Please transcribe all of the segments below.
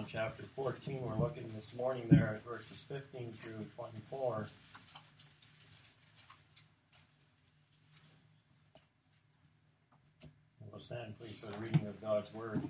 John chapter 14. We're looking this morning there at verses 15 through 24. We'll stand, please, for the reading of God's Word.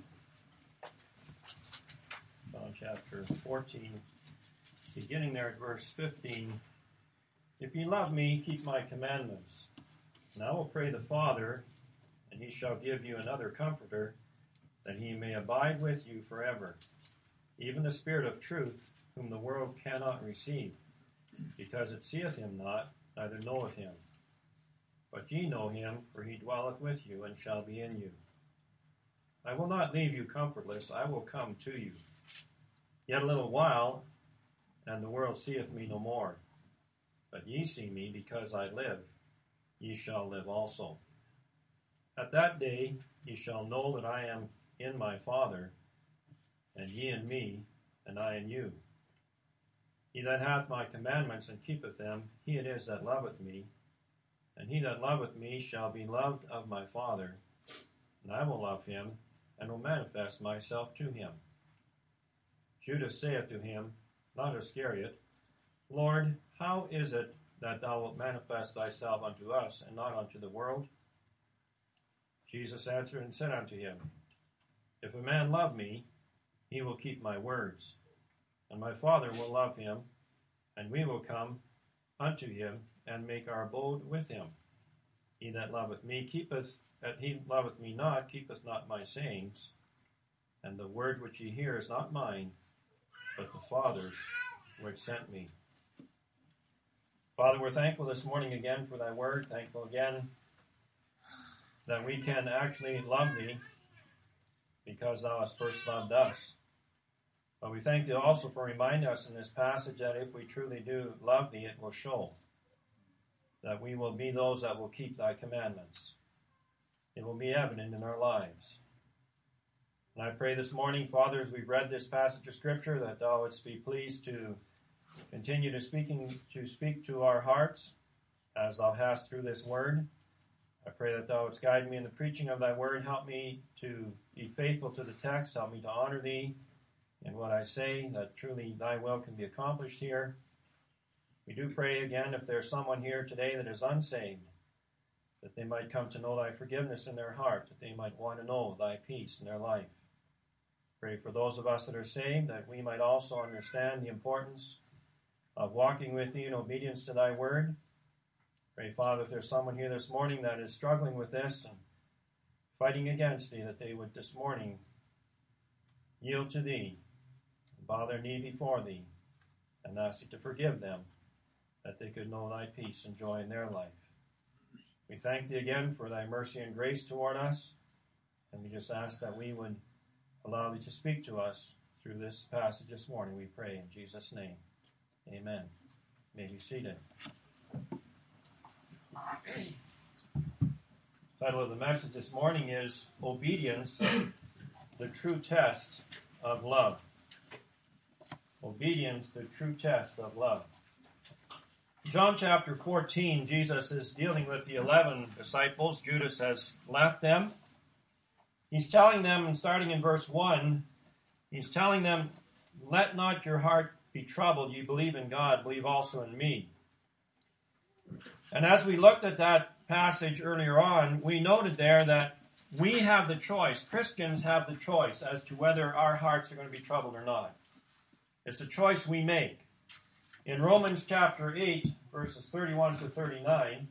John chapter 14, beginning there at verse 15. If ye love me, keep my commandments. And I will pray the Father, and he shall give you another Comforter, that he may abide with you forever, even the Spirit of truth, whom the world cannot receive, because it seeth him not, neither knoweth him. But ye know him, for he dwelleth with you, and shall be in you. I will not leave you comfortless, I will come to you. Yet a little while, and the world seeth me no more. But ye see me, because I live, ye shall live also. At that day ye shall know that I am in my Father, and ye in me, and I in you. He that hath my commandments and keepeth them, he it is that loveth me, and he that loveth me shall be loved of my Father, and I will love him, and will manifest myself to him. Judas saith to him, not Iscariot, Lord, how is it that thou wilt manifest thyself unto us, and not unto the world? Jesus answered and said unto him, If a man love me, he will keep my words, and my Father will love him, and we will come unto him, and make our abode with him. He that loveth me keepeth not my sayings, and the word which ye hear is not mine, but the Father's which sent me. Father, we're thankful this morning again for thy word, thankful again that we can actually love thee because thou hast first loved us. But we thank thee also for reminding us in this passage that if we truly do love thee, it will show that we will be those that will keep thy commandments. It will be evident in our lives. And I pray this morning, Father, as we've read this passage of Scripture, that thou wouldst be pleased to continue to speak to our hearts as thou hast through this word. I pray that thou wouldst guide me in the preaching of thy word. Help me to be faithful to the text. Help me to honor thee in what I say, that truly thy will can be accomplished here. We do pray again, if there's someone here today that is unsaved, that they might come to know thy forgiveness in their heart, that they might want to know thy peace in their life. Pray for those of us that are saved, that we might also understand the importance of walking with thee in obedience to thy word. Pray, Father, if there's someone here this morning that is struggling with this and fighting against thee, that they would this morning yield to thee, and bow their knee before thee, and ask thee to forgive them, that they could know thy peace and joy in their life. We thank thee again for thy mercy and grace toward us, and we just ask that we would allow thee to speak to us through this passage this morning, we pray in Jesus' name. Amen. You may be seated. The title of the message this morning is Obedience, the True Test of Love. Obedience, the true test of love. John chapter 14, Jesus is dealing with the 11 disciples. Judas has left them. He's telling them, and starting in verse 1, he's telling them, let not your heart be troubled. You believe in God, believe also in me. And as we looked at that passage earlier on, we noted there that we have the choice. Christians have the choice as to whether our hearts are going to be troubled or not. It's a choice we make. In Romans chapter 8, verses 31 to 39,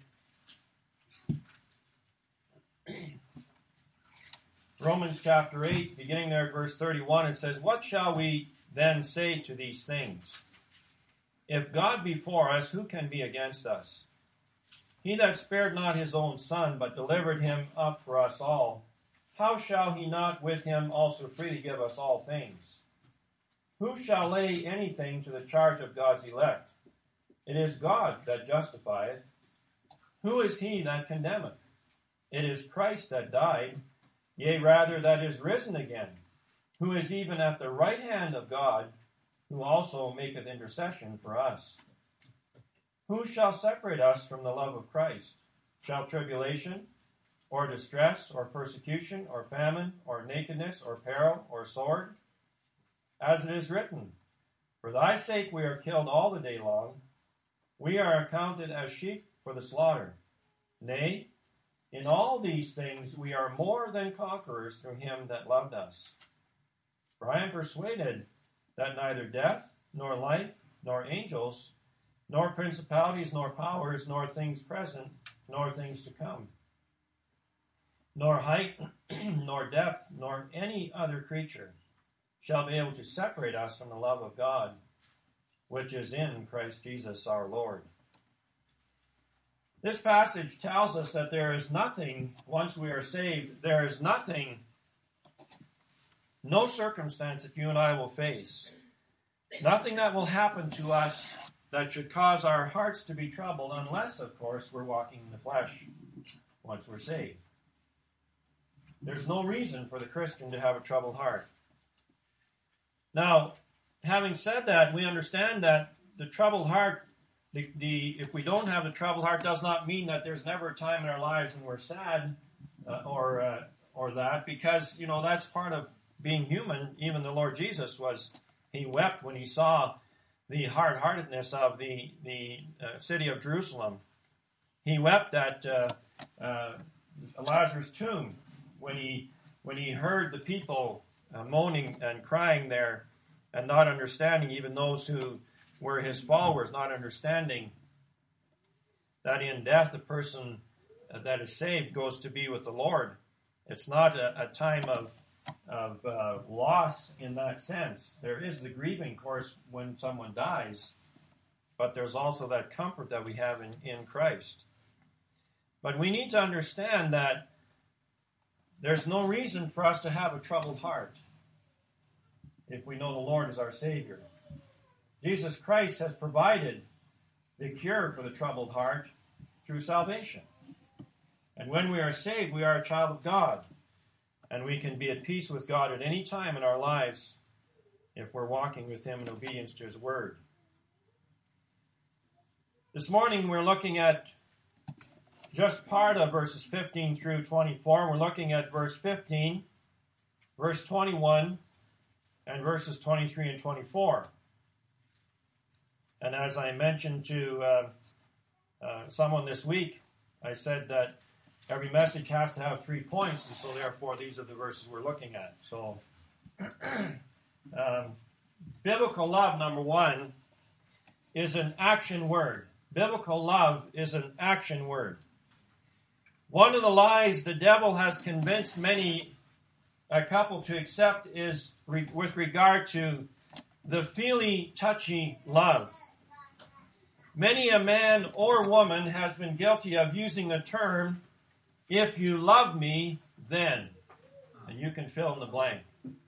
Romans chapter 8, beginning there at verse 31, it says, What shall we then say to these things? If God be for us, who can be against us? He that spared not his own Son, but delivered him up for us all, how shall he not with him also freely give us all things? Who shall lay anything to the charge of God's elect? It is God that justifieth. Who is he that condemneth? It is Christ that died, yea, rather that is risen again, who is even at the right hand of God, who also maketh intercession for us. Who shall separate us from the love of Christ? Shall tribulation, or distress, or persecution, or famine, or nakedness, or peril, or sword? as it is written, For thy sake we are killed all the day long. We are accounted as sheep for the slaughter. Nay, in all these things we are more than conquerors through him that loved us. For I am persuaded that neither death, nor life, nor angels, nor principalities, nor powers, nor things present, nor things to come, nor height, nor depth, nor any other creature shall be able to separate us from the love of God, which is in Christ Jesus our Lord. This passage tells us that there is nothing, once we are saved, there is nothing, no circumstance that you and I will face, nothing that will happen to us that should cause our hearts to be troubled, unless, of course, we're walking in the flesh once we're saved. There's no reason for the Christian to have a troubled heart. Now, having said that, we understand that the troubled heart, if we don't have the troubled heart, does not mean that there's never a time in our lives when we're sad or that, because, that's part of being human. Even the Lord Jesus he wept when he saw the hard-heartedness of the city of Jerusalem. He wept at Lazarus' tomb when he heard the people moaning and crying there and not understanding, even those who were his followers, not understanding that in death the person that is saved goes to be with the Lord. It's not a time of loss in that sense. There is the grieving, of course, when someone dies, but there's also that comfort that we have in Christ. But we need to understand that there's no reason for us to have a troubled heart if we know the Lord is our Savior. Jesus Christ has provided the cure for the troubled heart through salvation. And when we are saved, we are a child of God. And we can be at peace with God at any time in our lives if we're walking with him in obedience to his word. This morning we're looking at just part of verses 15 through 24. We're looking at verse 15, verse 21, and verses 23 and 24. And as I mentioned to someone this week, I said that every message has to have 3 points, and so therefore these are the verses we're looking at. So, biblical love, number one, is an action word. Biblical love is an action word. One of the lies the devil has convinced a couple to accept is with regard to the feely, touchy love. Many a man or woman has been guilty of using the term, "If you love me, then," and you can fill in the blank.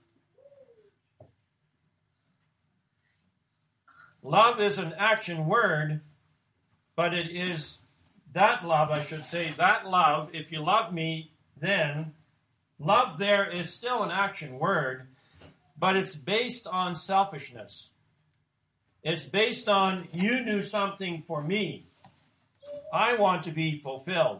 Love is an action word, but it is that love, if you love me, then, love there is still an action word, but it's based on selfishness. It's based on, you do something for me. I want to be fulfilled.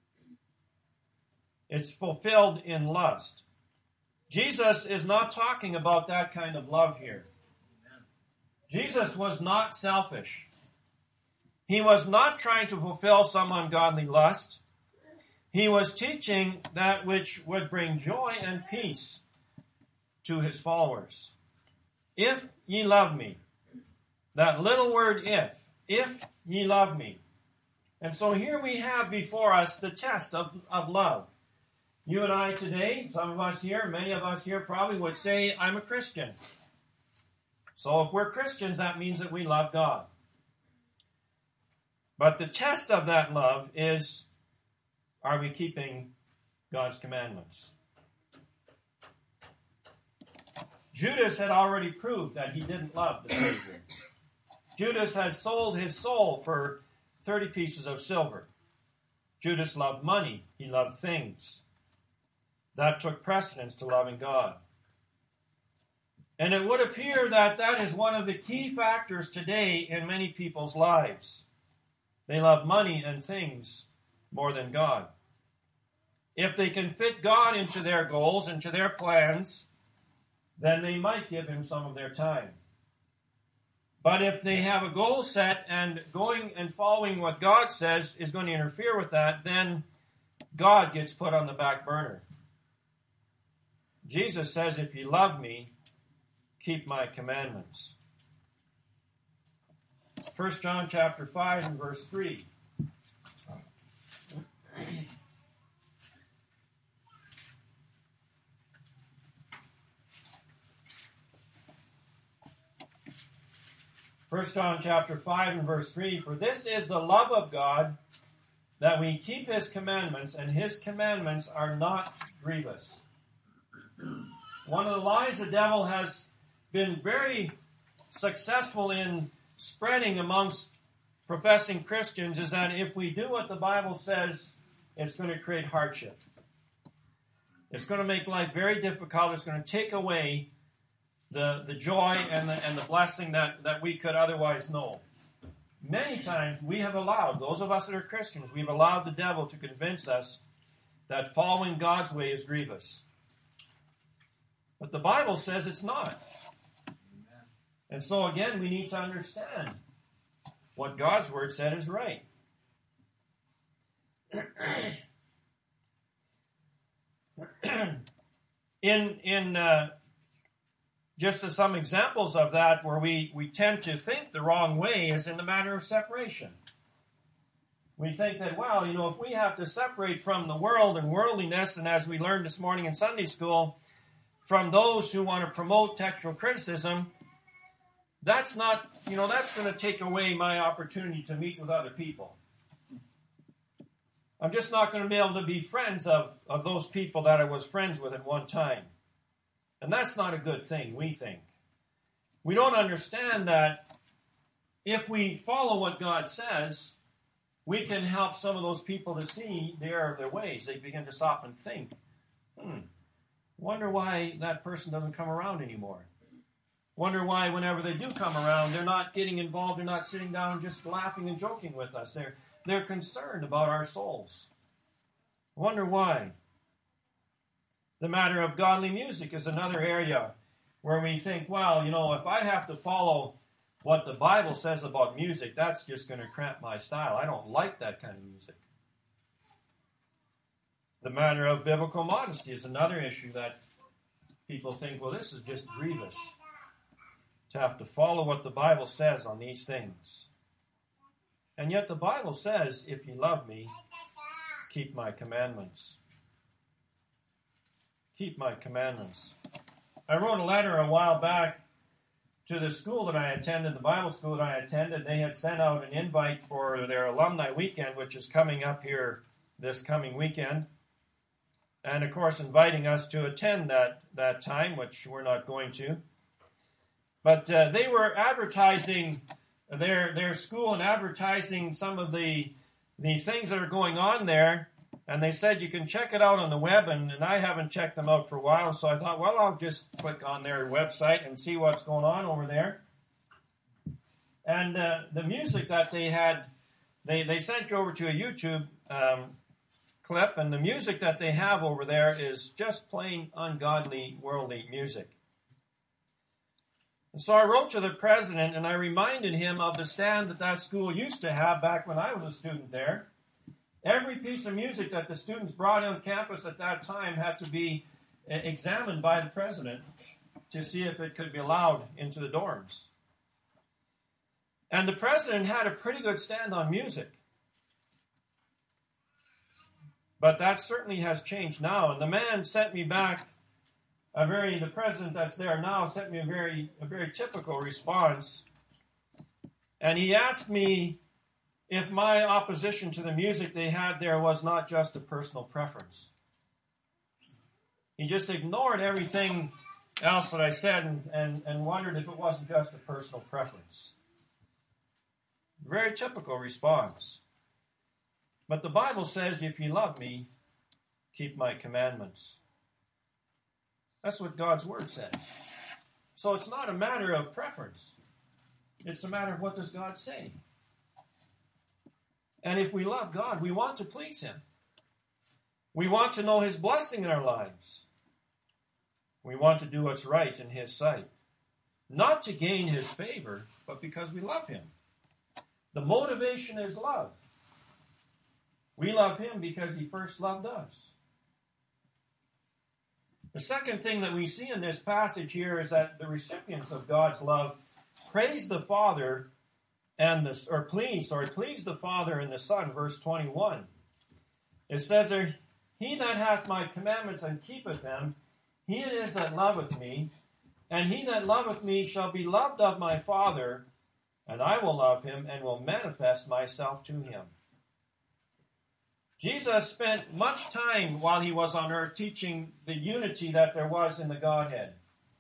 It's fulfilled in lust. Jesus is not talking about that kind of love here. Jesus was not selfish. He was not trying to fulfill some ungodly lust. He was teaching that which would bring joy and peace to his followers. If ye love me. That little word if ye love me. And so here we have before us the test of love. You and I today, some of us here, many of us here probably would say, I'm a Christian. So if we're Christians, that means that we love God. But the test of that love is, are we keeping God's commandments? Judas had already proved that he didn't love the Savior. Judas had sold his soul for 30 pieces of silver. Judas loved money. He loved things. That took precedence to loving God. And it would appear that that is one of the key factors today in many people's lives. They love money and things more than God. If they can fit God into their goals, into their plans, then they might give him some of their time. But if they have a goal set and going and following what God says is going to interfere with that, then God gets put on the back burner. Jesus says, if you love me, keep my commandments. 1 John chapter 5 and verse 3. First John chapter 5 and verse 3, for this is the love of God, that we keep his commandments, and his commandments are not grievous. One of the lies the devil has been very successful in spreading amongst professing Christians is that if we do what the Bible says, it's going to create hardship. It's going to make life very difficult. It's going to take away the joy and the blessing that we could otherwise know. Many times we have allowed, those of us that are Christians, we've allowed the devil to convince us that following God's way is grievous. But the Bible says it's not. Amen. And so again, we need to understand what God's Word said is right. In just as some examples of that where we tend to think the wrong way is in the matter of separation. We think that, well, if we have to separate from the world and worldliness, and as we learned this morning in Sunday school, from those who want to promote textual criticism, that's not, that's going to take away my opportunity to meet with other people. I'm just not going to be able to be friends of those people that I was friends with at one time. And that's not a good thing, we think. We don't understand that if we follow what God says, we can help some of those people to see the error of their ways. They begin to stop and think, wonder why that person doesn't come around anymore. Wonder why whenever they do come around, they're not getting involved, they're not sitting down and just laughing and joking with us. They're concerned about our souls. Wonder why. The matter of godly music is another area where we think, well, if I have to follow what the Bible says about music, that's just going to cramp my style. I don't like that kind of music. The matter of biblical modesty is another issue that people think, well, this is just grievous to have to follow what the Bible says on these things. And yet the Bible says, if you love me, keep my commandments. Keep my commandments. I wrote a letter a while back to the school that I attended, the Bible school that I attended. They had sent out an invite for their alumni weekend, which is coming up here this coming weekend. And, of course, inviting us to attend that time, which we're not going to. But they were advertising their school and advertising some of the things that are going on there. And they said you can check it out on the web, and I haven't checked them out for a while, so I thought, well, I'll just click on their website and see what's going on over there. And the music that they had, they sent you over to a YouTube clip, and the music that they have over there is just plain ungodly, worldly music. And so I wrote to the president, and I reminded him of the stand that school used to have back when I was a student there. Every piece of music that the students brought on campus at that time had to be examined by the president to see if it could be allowed into the dorms. And the president had a pretty good stand on music. But that certainly has changed now. And the man sent me back the president that's there now sent me a very typical response. And he asked me if my opposition to the music they had there was not just a personal preference. He just ignored everything else that I said and wondered if it wasn't just a personal preference. Very typical response. But the Bible says, if you love me, keep my commandments. That's what God's Word says. So it's not a matter of preference. It's a matter of what does God say. And if we love God, we want to please Him. We want to know His blessing in our lives. We want to do what's right in his sight. Not to gain his favor, but because we love him. The motivation is love. We love him because he first loved us. The second thing that we see in this passage here is that the recipients of God's love praise the Father please the Father and the Son, verse 21. It says there, he that hath my commandments and keepeth them, he it is that loveth me, and he that loveth me shall be loved of my Father, and I will love him and will manifest myself to him. Jesus spent much time while he was on earth teaching the unity that there was in the Godhead.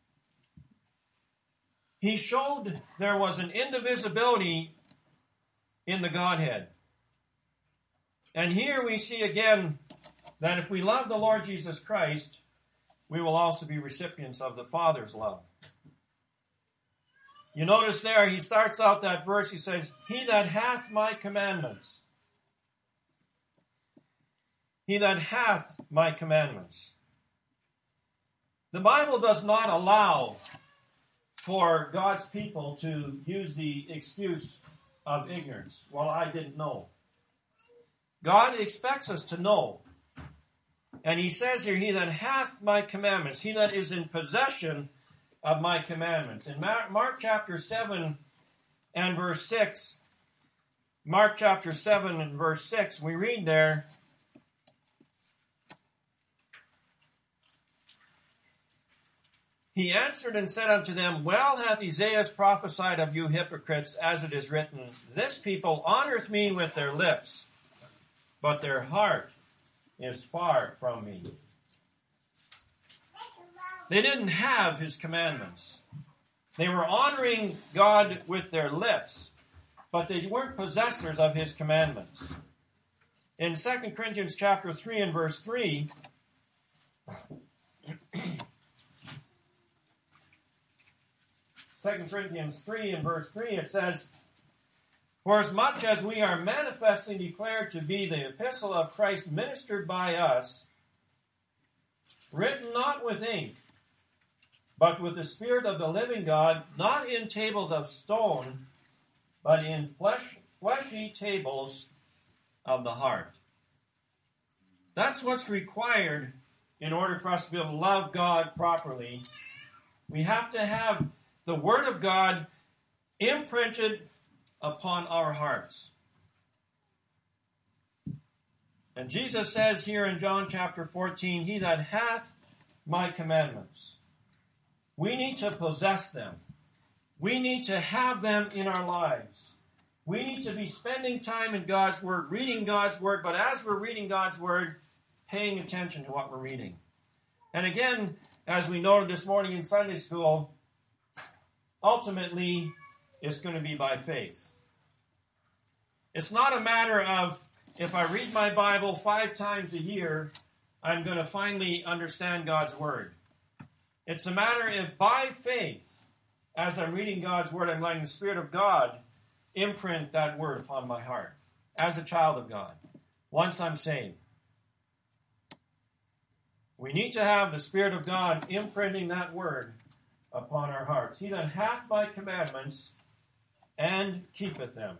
He showed there was an indivisibility in the Godhead. And here we see again that if we love the Lord Jesus Christ, we will also be recipients of the Father's love. You notice there, he starts out that verse, he says, he that hath my commandments. He that hath my commandments. The Bible does not allow for God's people to use the excuse of ignorance. Well, I didn't know. God expects us to know. And he says here, he that hath my commandments, he that is in possession of my commandments. In Mark chapter 7 and verse 6, Mark chapter 7 and verse 6, we read there, he answered and said unto them, well hath Isaiah prophesied of you hypocrites, as it is written, this people honoreth me with their lips, but their heart is far from me. They didn't have his commandments. They were honoring God with their lips, but they weren't possessors of his commandments. In 2 Corinthians chapter 3 and verse 3, 2 Corinthians 3 and verse 3, it says, for as much as we are manifestly declared to be the epistle of Christ ministered by us, written not with ink, but with the Spirit of the living God, not in tables of stone, but in fleshy tables of the heart. That's what's required in order for us to be able to love God properly. We have to have the Word of God imprinted upon our hearts. And Jesus says here in John chapter 14, he that hath my commandments. We need to possess them. We need to have them in our lives. We need to be spending time in God's Word, reading God's Word, but as we're reading God's Word, paying attention to what we're reading. And again, as we noted this morning in Sunday school, ultimately, it's going to be by faith. It's not a matter of, if I read my Bible 5 times a year, I'm going to finally understand God's Word. It's a matter if by faith, as I'm reading God's Word, I'm letting the Spirit of God imprint that Word upon my heart as a child of God, once I'm saved. We need to have the Spirit of God imprinting that Word upon our hearts. He that hath my commandments and keepeth them.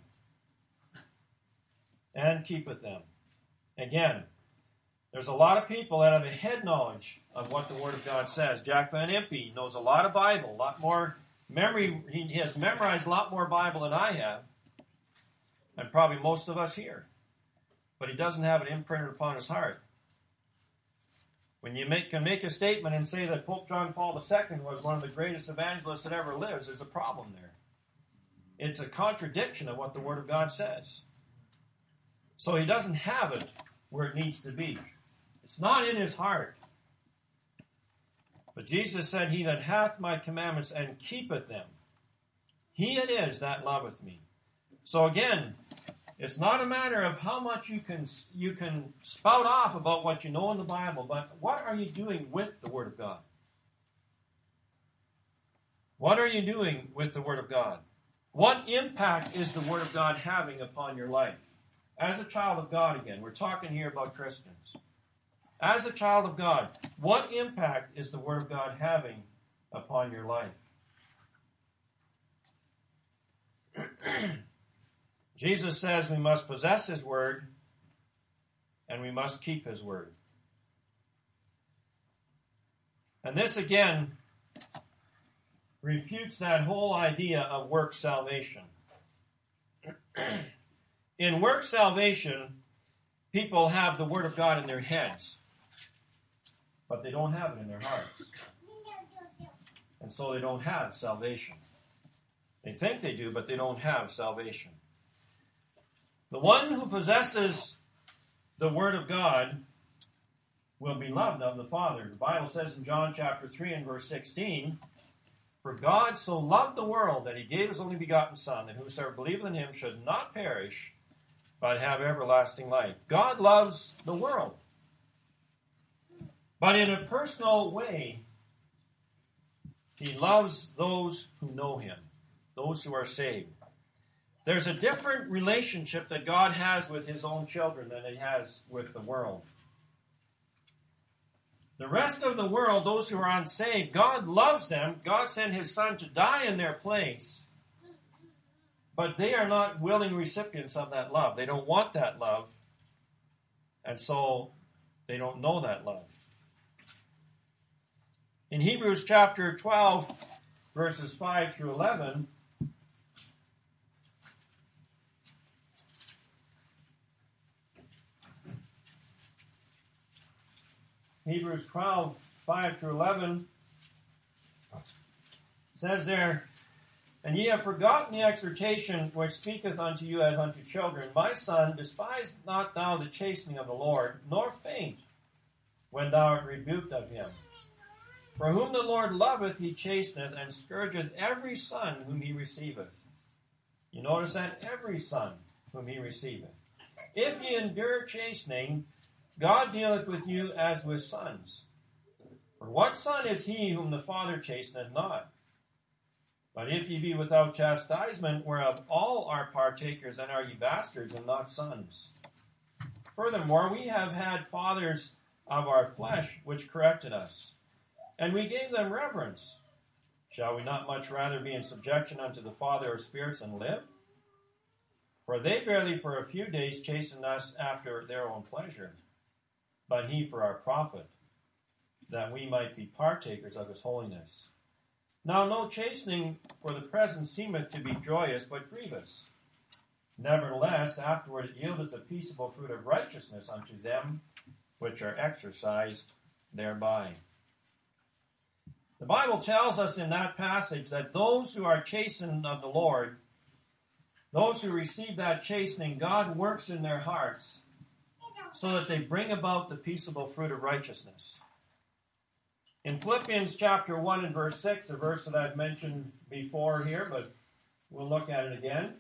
And keepeth them. Again, there's a lot of people that have a head knowledge of what the Word of God says. Jack Van Impe knows a lot of Bible, a lot more memory. He has memorized a lot more Bible than I have, and probably most of us here. But he doesn't have it imprinted upon his heart. When you can make a statement and say that Pope John Paul II was one of the greatest evangelists that ever lived, there's a problem there. It's a contradiction of what the Word of God says. So he doesn't have it where it needs to be. It's not in his heart. But Jesus said, he that hath my commandments and keepeth them, he it is that loveth me. So again, it's not a matter of how much you can spout off about what you know in the Bible, but what are you doing with the Word of God? What are you doing with the Word of God? What impact is the Word of God having upon your life? As a child of God again, we're talking here about Christians. As a child of God, what impact is the Word of God having upon your life? Jesus says we must possess His Word and we must keep His Word. And this again refutes that whole idea of work salvation. In work salvation, people have the Word of God in their heads, but they don't have it in their hearts. And so they don't have salvation. They think they do, but they don't have salvation. The one who possesses the Word of God will be loved of the Father. The Bible says in John chapter 3 and verse 16, "For God so loved the world that He gave His only begotten Son, that whosoever believeth in Him should not perish, but have everlasting life." God loves the world. But in a personal way, He loves those who know Him, those who are saved. There's a different relationship that God has with His own children than He has with the world. The rest of the world, those who are unsaved, God loves them. God sent His Son to die in their place. But they are not willing recipients of that love. They don't want that love. And so they don't know that love. In Hebrews chapter 12, verses 5 through 11, Hebrews 12, 5 through 11, says there, "And ye have forgotten the exhortation which speaketh unto you as unto children. My son, despise not thou the chastening of the Lord, nor faint when thou art rebuked of Him. For whom the Lord loveth, He chasteneth, and scourgeth every son whom He receiveth." You notice that? Every son whom He receiveth. "If ye endure chastening, God dealeth with you as with sons. For what son is he whom the Father chasteneth not? But if ye be without chastisement, whereof all are partakers, then are ye bastards and not sons. Furthermore, we have had fathers of our flesh which corrected us, and we gave them reverence. Shall we not much rather be in subjection unto the Father of spirits and live? For they barely for a few days chasten us after their own pleasure, but He for our profit, that we might be partakers of His holiness. Now no chastening for the present seemeth to be joyous, but grievous. Nevertheless, afterward it yieldeth the peaceable fruit of righteousness unto them which are exercised thereby." The Bible tells us in that passage that those who are chastened of the Lord, those who receive that chastening, God works in their hearts so that they bring about the peaceable fruit of righteousness. In Philippians chapter 1 and verse 6, a verse that I've mentioned before here, but we'll look at it again.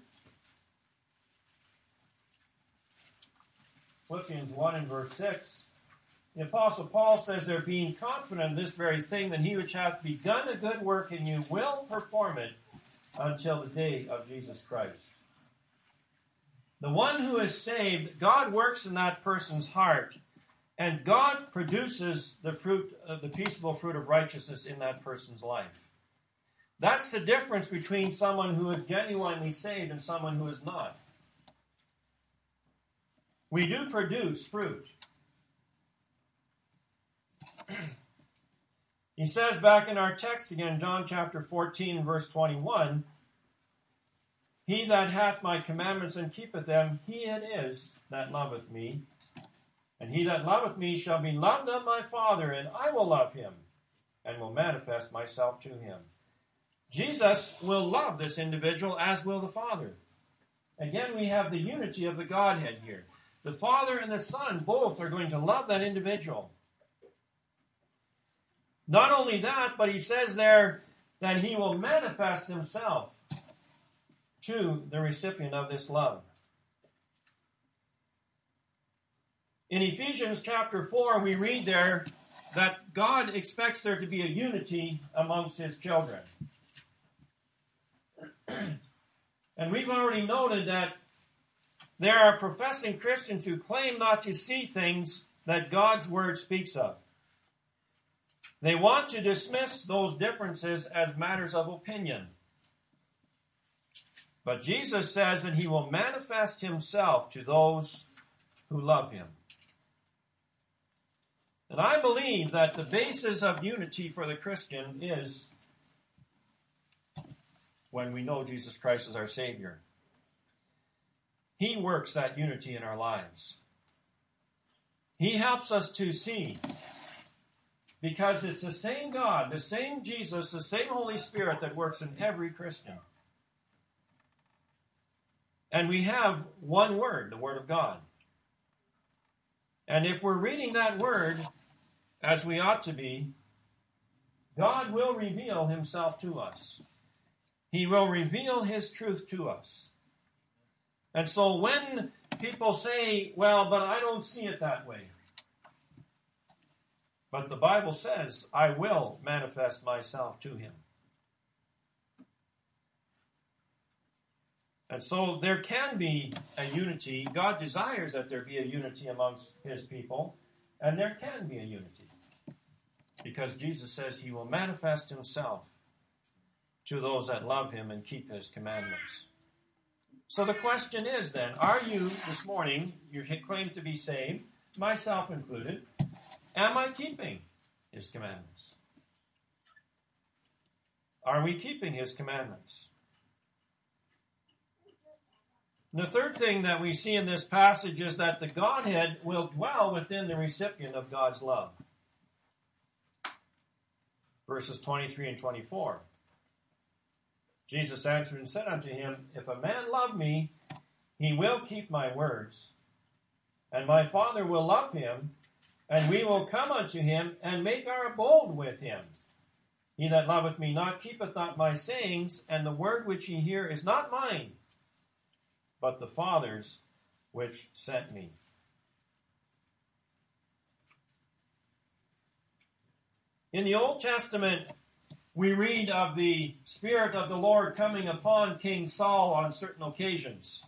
Philippians 1 and verse 6, the Apostle Paul says, "There being confident of this very thing, that He which hath begun a good work in you will perform it until the day of Jesus Christ." The one who is saved, God works in that person's heart, and God produces the fruit of the peaceable fruit of righteousness in that person's life. That's the difference between someone who is genuinely saved and someone who is not. We do produce fruit. He says back in our text again, John chapter 14, verse 21, "He that hath my commandments and keepeth them, he it is that loveth me. And he that loveth me shall be loved of my Father, and I will love him, and will manifest myself to him." Jesus will love this individual, as will the Father. Again, we have the unity of the Godhead here. The Father and the Son both are going to love that individual. Not only that, but he says there that He will manifest Himself to the recipient of this love. In Ephesians chapter 4, we read there that God expects there to be a unity amongst His children. And we've already noted that there are professing Christians who claim not to see things that God's word speaks of. They want to dismiss those differences as matters of opinion. But Jesus says that he will manifest himself to those who love him. And I believe that the basis of unity for the Christian is when we know Jesus Christ as our Savior. He works that unity in our lives. He helps us to see, because it's the same God, the same Jesus, the same Holy Spirit that works in every Christian. And we have one word, the Word of God. And if we're reading that word as we ought to be, God will reveal himself to us. He will reveal his truth to us. And so when people say, well, but I don't see it that way. But the Bible says, I will manifest myself to him. And so there can be a unity. God desires that there be a unity amongst his people. And there can be a unity. Because Jesus says he will manifest himself to those that love him and keep his commandments. So the question is then, are you this morning, you claim to be saved, myself included, am I keeping his commandments? Are we keeping his commandments? And the third thing that we see in this passage is that the Godhead will dwell within the recipient of God's love. Verses 23 and 24. Jesus answered and said unto him, If a man love me, he will keep my words, and my Father will love him, and we will come unto him, and make our abode with him. He that loveth me not keepeth not my sayings, and the word which ye hear is not mine, but the Father's which sent me. In the Old Testament, we read of the Spirit of the Lord coming upon King Saul on certain occasions.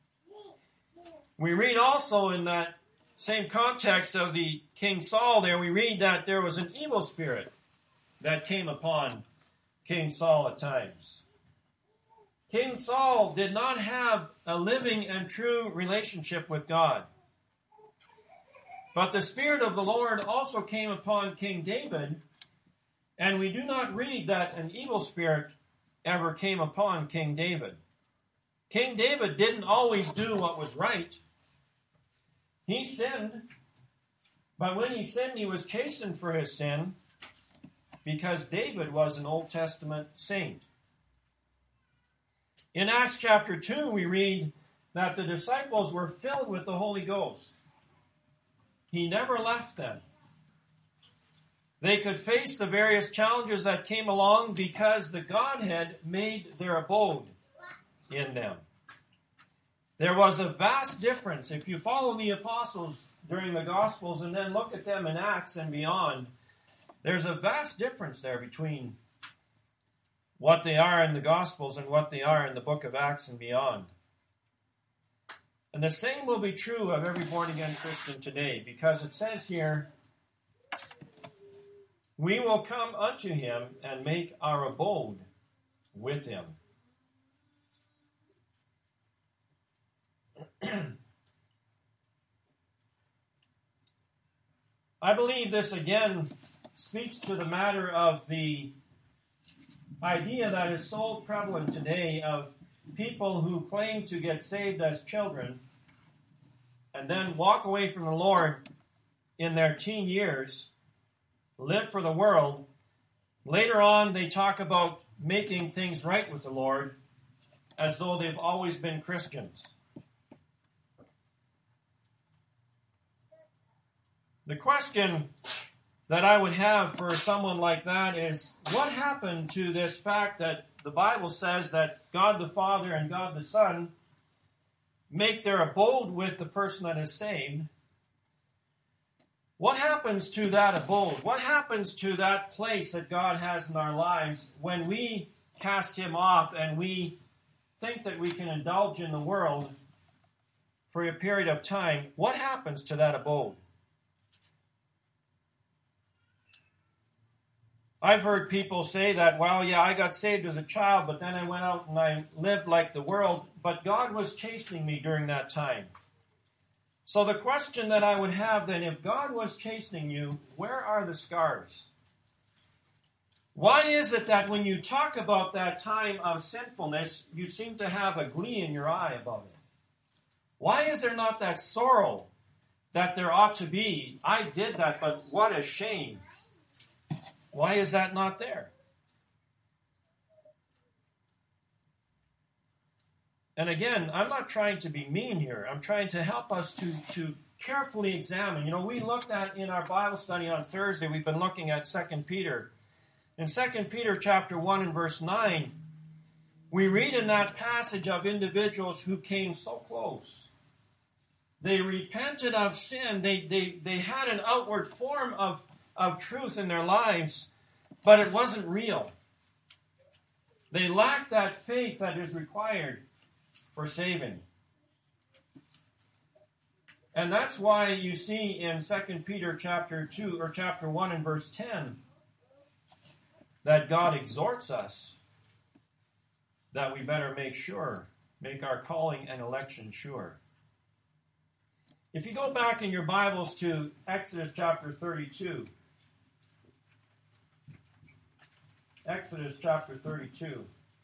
We read also in that same context of the King Saul there, we read that there was an evil spirit that came upon King Saul at times. King Saul did not have a living and true relationship with God. But the Spirit of the Lord also came upon King David, and we do not read that an evil spirit ever came upon King David. King David didn't always do what was right. He sinned, but when he sinned, he was chastened for his sin because David was an Old Testament saint. In Acts chapter 2, we read that the disciples were filled with the Holy Ghost. He never left them. They could face the various challenges that came along because the Godhead made their abode in them. There was a vast difference. If you follow the apostles during the Gospels and then look at them in Acts and beyond, there's a vast difference there between what they are in the Gospels and what they are in the book of Acts and beyond. And the same will be true of every born-again Christian today, because it says here, we will come unto him and make our abode with him. I believe this again speaks to the matter of the idea that is so prevalent today of people who claim to get saved as children and then walk away from the Lord in their teen years, live for the world. Later on, they talk about making things right with the Lord as though they've always been Christians. The question that I would have for someone like that is, what happened to this fact that the Bible says that God the Father and God the Son make their abode with the person that is saved? What happens to that abode? What happens to that place that God has in our lives when we cast him off and we think that we can indulge in the world for a period of time? What happens to that abode? I've heard people say that, well, yeah, I got saved as a child, but then I went out and I lived like the world, but God was chastening me during that time. So the question that I would have then, if God was chastening you, where are the scars? Why is it that when you talk about that time of sinfulness, you seem to have a glee in your eye about it? Why is there not that sorrow that there ought to be? I did that, but what a shame. Why is that not there? And again, I'm not trying to be mean here. I'm trying to help us to carefully examine. You know, we looked at in our Bible study on Thursday, we've been looking at 2 Peter. In 2 Peter chapter 1 and verse 9, we read in that passage of individuals who came so close. They repented of sin. They had an outward form of truth in their lives, but it wasn't real. They lacked that faith that is required for saving. And that's why you see in 2 Peter chapter 2 or chapter 1 and verse 10 that God exhorts us that we better make our calling and election sure. If you go back in your Bibles to Exodus chapter 32, Exodus chapter 32.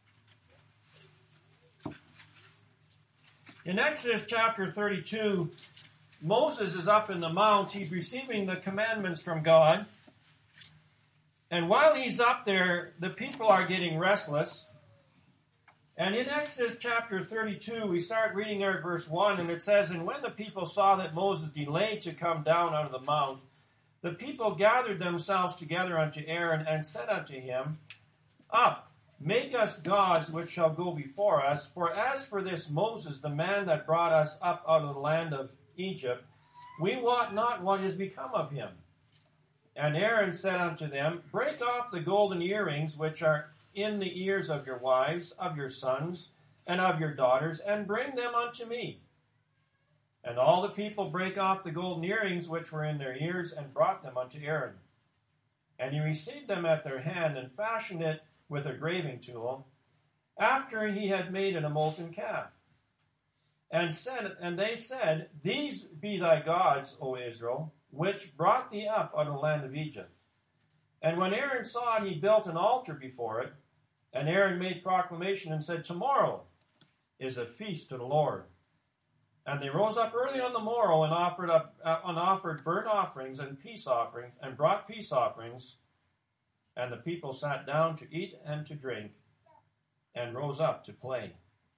In Exodus chapter 32, Moses is up in the mount. He's receiving the commandments from God. And while he's up there, the people are getting restless. And in Exodus chapter 32, we start reading there at verse 1, and it says, "And when the people saw that Moses delayed to come down out of the mount, the people gathered themselves together unto Aaron and said unto him, Up, make us gods which shall go before us. For as for this Moses, the man that brought us up out of the land of Egypt, we wot not what is become of him. And Aaron said unto them, Break off the golden earrings which are in the ears of your wives, of your sons, and of your daughters, and bring them unto me. And all the people brake off the golden earrings which were in their ears, and brought them unto Aaron. And he received them at their hand, and fashioned it with a graving tool, after he had made it a molten calf. And they said, These be thy gods, O Israel, which brought thee up out of the land of Egypt. And when Aaron saw it, he built an altar before it. And Aaron made proclamation and said, Tomorrow is a feast to the Lord. And they rose up early on the morrow and offered burnt offerings and peace offerings, and brought peace offerings. And the people sat down to eat and to drink, and rose up to play."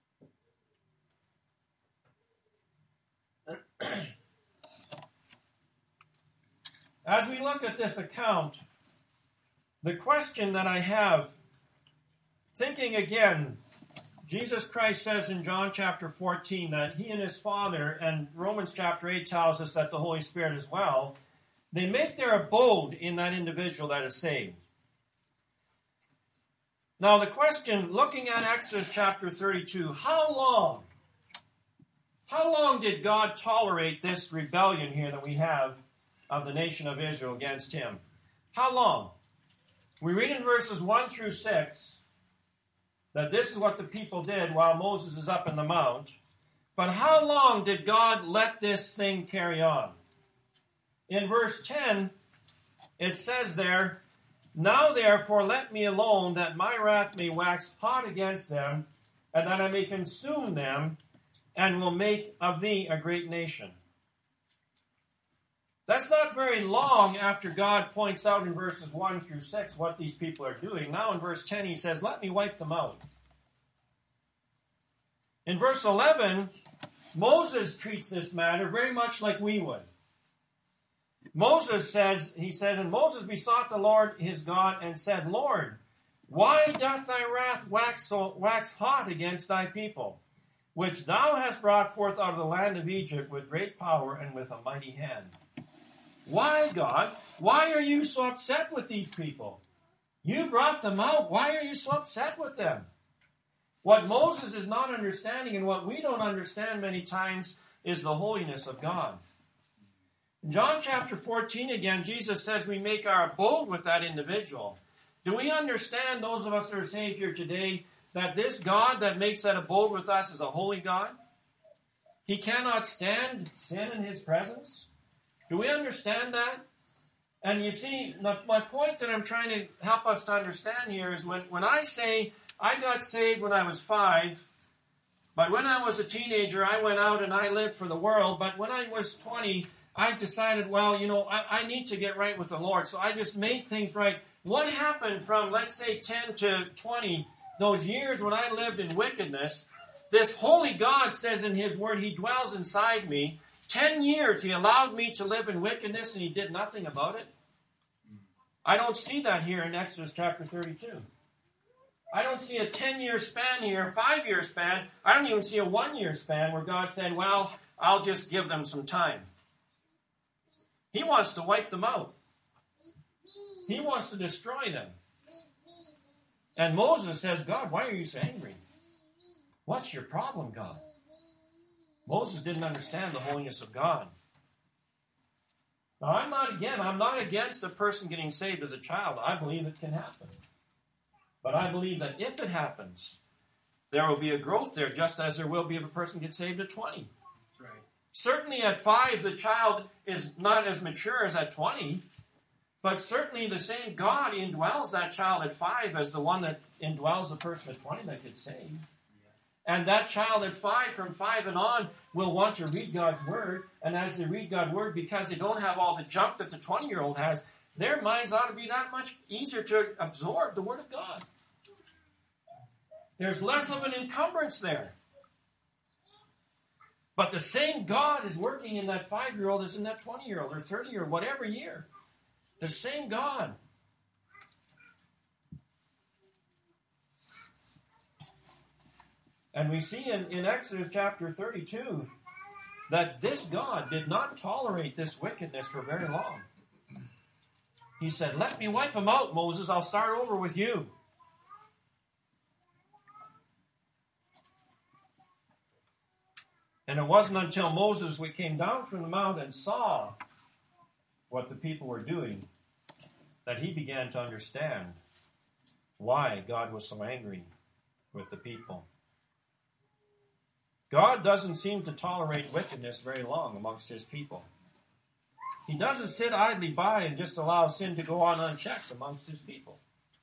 As we look at this account, the question that I have, thinking again, Jesus Christ says in John chapter 14 that he and his Father, and Romans chapter 8 tells us that the Holy Spirit as well, they make their abode in that individual that is saved. Now the question, looking at Exodus chapter 32, how long did God tolerate this rebellion here that we have of the nation of Israel against him? How long? We read in verses 1 through 6 that this is what the people did while Moses is up in the mount. But how long did God let this thing carry on? In verse 10, it says there, "Now therefore let me alone, that my wrath may wax hot against them, and that I may consume them, and will make of thee a great nation." That's not very long after God points out in verses 1 through 6 what these people are doing. Now in verse 10 he says, "Let me wipe them out." In verse 11, Moses treats this matter very much like we would. Moses says, "And Moses besought the Lord his God and said, Lord, why doth thy wrath wax hot against thy people, which thou hast brought forth out of the land of Egypt with great power and with a mighty hand?" Why, God? Why are you so upset with these people? You brought them out. Why are you so upset with them? What Moses is not understanding, and what we don't understand many times, is the holiness of God. In John chapter 14 again, Jesus says we make our abode with that individual. Do we understand, those of us that are saved here today, that this God that makes that abode with us is a holy God? He cannot stand sin in his presence. Do we understand that? And you see, my point that I'm trying to help us to understand here is when I say I got saved when I was 5, but when I was a teenager, I went out and I lived for the world. But when I was 20, I decided, well, I need to get right with the Lord. So I just made things right. What happened from, let's say, 10 to 20, those years when I lived in wickedness? This holy God says in his word, he dwells inside me. 10 years he allowed me to live in wickedness and he did nothing about it. I don't see that here in Exodus chapter 32. I don't see a 10-year span here, a 5-year span. I don't even see a 1-year span where God said, well, I'll just give them some time. He wants to wipe them out. He wants to destroy them. And Moses says, God, why are you so angry? What's your problem, God? Moses didn't understand the holiness of God. Now, I'm not against a person getting saved as a child. I believe it can happen. But I believe that if it happens, there will be a growth there, just as there will be if a person gets saved at 20. That's right. Certainly at 5, the child is not as mature as at 20. But certainly the same God indwells that child at 5 as the one that indwells the person at 20 that gets saved. And that child at 5, from 5 and on, will want to read God's Word. And as they read God's Word, because they don't have all the junk that the 20-year-old has, their minds ought to be that much easier to absorb the Word of God. There's less of an encumbrance there. But the same God is working in that 5-year-old as in that 20-year-old or 30-year-old, whatever year. The same God. And we see in Exodus chapter 32 that this God did not tolerate this wickedness for very long. He said, let me wipe them out, Moses. I'll start over with you. And it wasn't until Moses came down from the mount and saw what the people were doing that he began to understand why God was so angry with the people. God doesn't seem to tolerate wickedness very long amongst his people. He doesn't sit idly by and just allow sin to go on unchecked amongst his people.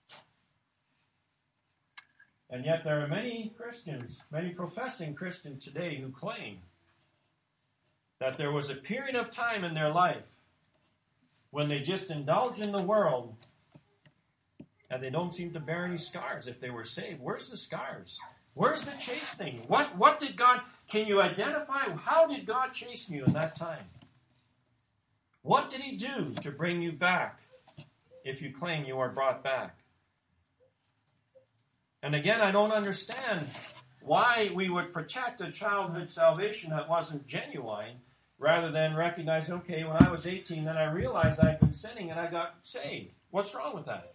And yet there are many Christians, many professing Christians today who claim that there was a period of time in their life when they just indulge in the world and they don't seem to bear any scars if they were saved. Where's the scars? Where's the chastening? What did God, can you identify, how did God chasten you in that time? What did he do to bring you back if you claim you are brought back? And again, I don't understand why we would protect a childhood salvation that wasn't genuine rather than recognize, okay, when I was 18, then I realized I'd been sinning and I got saved. What's wrong with that?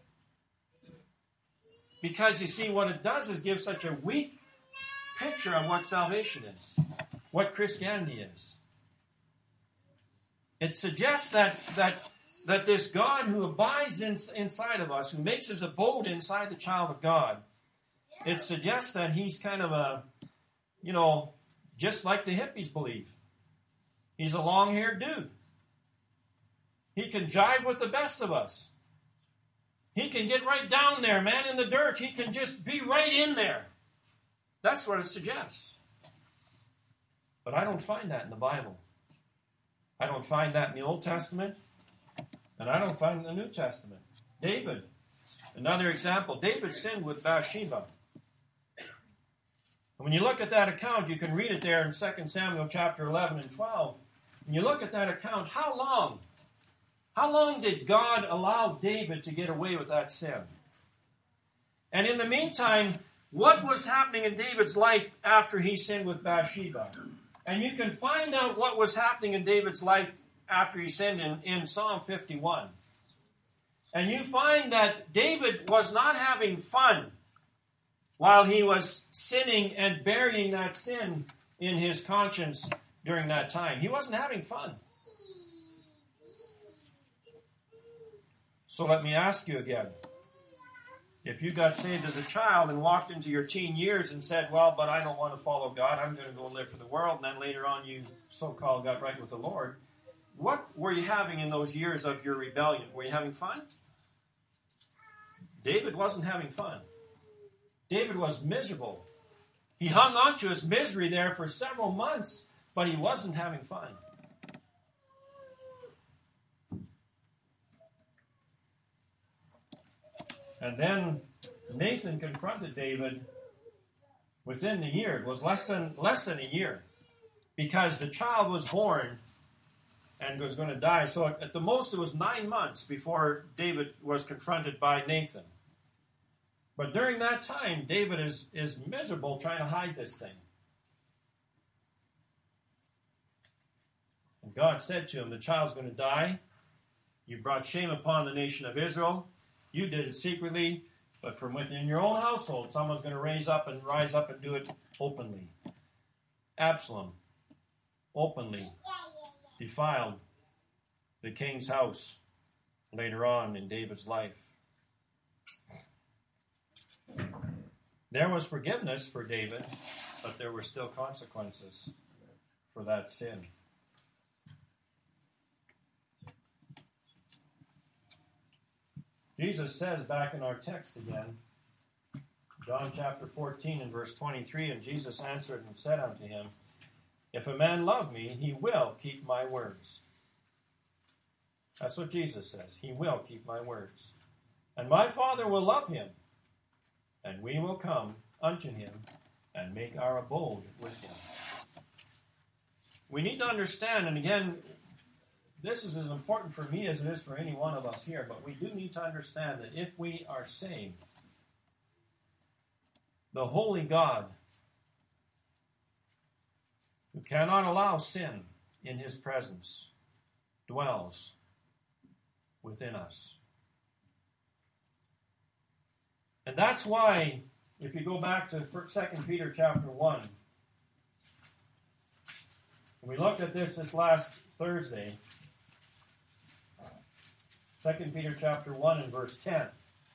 Because you see, what it does is give such a weak picture of what salvation is, what Christianity is. It suggests that this God who abides inside of us, who makes his abode inside the child of God, it suggests that he's kind of a, just like the hippies believe. He's a long-haired dude. He can jive with the best of us. He can get right down there, man, in the dirt. He can just be right in there. That's what it suggests. But I don't find that in the Bible. I don't find that in the Old Testament, and I don't find it in the New Testament. David, another example. David sinned with Bathsheba. And when you look at that account, you can read it there in 2 Samuel chapter 11 and 12. When you look at that account, how long did God allow David to get away with that sin? And in the meantime, what was happening in David's life after he sinned with Bathsheba? And you can find out what was happening in David's life after he sinned in Psalm 51. And you find that David was not having fun while he was sinning and burying that sin in his conscience during that time. He wasn't having fun. So let me ask you again. If you got saved as a child and walked into your teen years and said, well, but I don't want to follow God, I'm going to go live for the world, and then later on you so-called got right with the Lord, what were you having in those years of your rebellion? Were you having fun? David wasn't having fun. David was miserable. He hung on to his misery there for several months, but he wasn't having fun. And then Nathan confronted David within the year. It was less than a year, because the child was born and was going to die. So at the most it was 9 months before David was confronted by Nathan. But during that time, David is miserable trying to hide this thing. And God said to him, the child's going to die. You brought shame upon the nation of Israel. You did it secretly, but from within your own household, someone's going to rise up and do it openly. Absalom openly defiled the king's house later on in David's life. There was forgiveness for David, but there were still consequences for that sin. Jesus says back in our text again, John chapter 14 and verse 23, and Jesus answered and said unto him, if a man love me, he will keep my words. That's what Jesus says. He will keep my words. And my Father will love him, and we will come unto him and make our abode with him. We need to understand, and again, this is as important for me as it is for any one of us here, but we do need to understand that if we are saved, the holy God, who cannot allow sin in his presence, dwells within us. And that's why, if you go back to 2 Peter chapter 1, we looked at this last Thursday, 2 Peter chapter 1 and verse 10.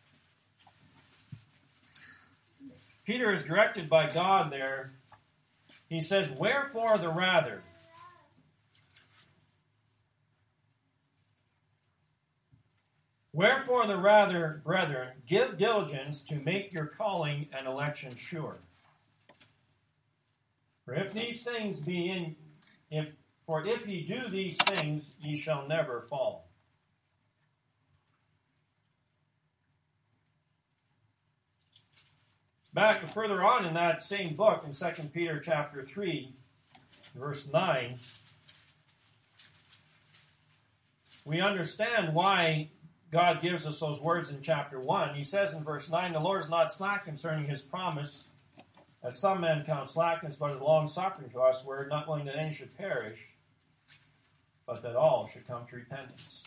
Peter is directed by God there. He says, wherefore the rather? Wherefore the rather, brethren, give diligence to make your calling and election sure. For if these things if ye do these things, ye shall never fall. Back further on in that same book, in 2 Peter chapter 3, verse 9, we understand why God gives us those words in chapter 1. He says in verse 9, the Lord is not slack concerning his promise, as some men count slackness, but is long-suffering to us, where not willing that any should perish, but that all should come to repentance.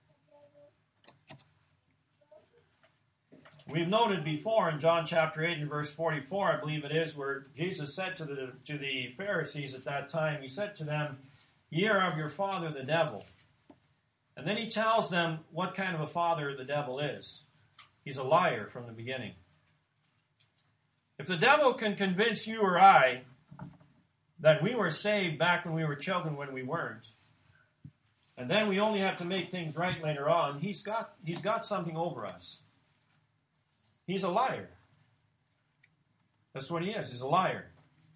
We've noted before in John chapter 8 and verse 44, I believe it is, where Jesus said to the Pharisees at that time, he said to them, ye are of your father the devil. And then he tells them what kind of a father the devil is. He's a liar from the beginning. If the devil can convince you or I that we were saved back when we were children when we weren't, and then we only have to make things right later on, he's got something over us. He's a liar. That's what he is. He's a liar.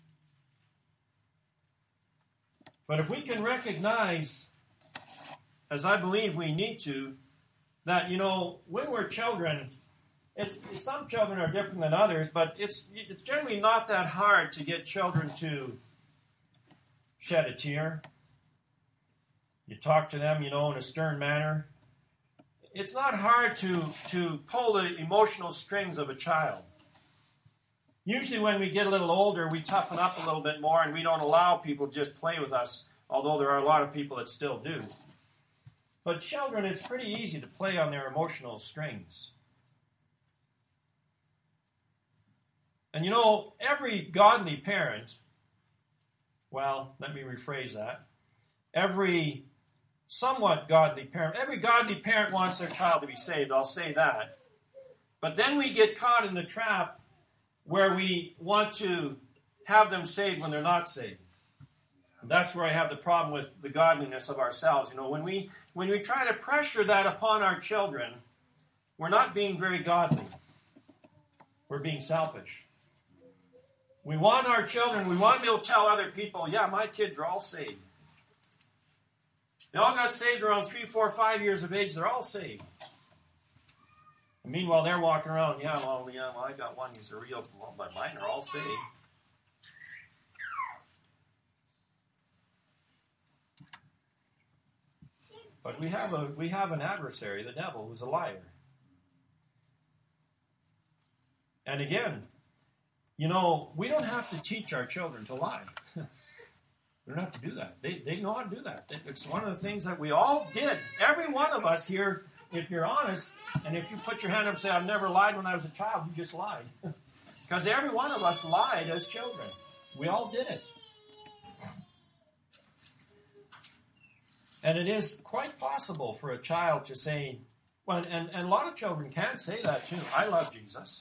But if we can recognize, as I believe we need to, that, when we're children, some children are different than others, but it's generally not that hard to get children to shed a tear. You talk to them, in a stern manner. It's not hard to pull the emotional strings of a child. Usually when we get a little older, we toughen up a little bit more and we don't allow people to just play with us, although there are a lot of people that still do. But children, it's pretty easy to play on their emotional strings. And every godly parent, well, let me rephrase that. Every somewhat godly parent, every godly parent wants their child to be saved, I'll say that. But then we get caught in the trap where we want to have them saved when they're not saved. And that's where I have the problem with the godliness of ourselves. When we try to pressure that upon our children, we're not being very godly. We're being selfish. We want our children, we want to be able to tell other people, yeah, my kids are all saved. They all got saved around 3, 4, 5 years of age. They're all saved. And meanwhile, they're walking around, well, I got one who's a real, but mine are all saved. But we have an adversary, the devil, who's a liar. And again, we don't have to teach our children to lie. We don't have to do that. They know how to do that. It's one of the things that we all did. Every one of us here, if you're honest, and if you put your hand up and say, I've never lied when I was a child, you just lied. Because every one of us lied as children. We all did it. And it is quite possible for a child to say, well, and a lot of children can say that too, I love Jesus.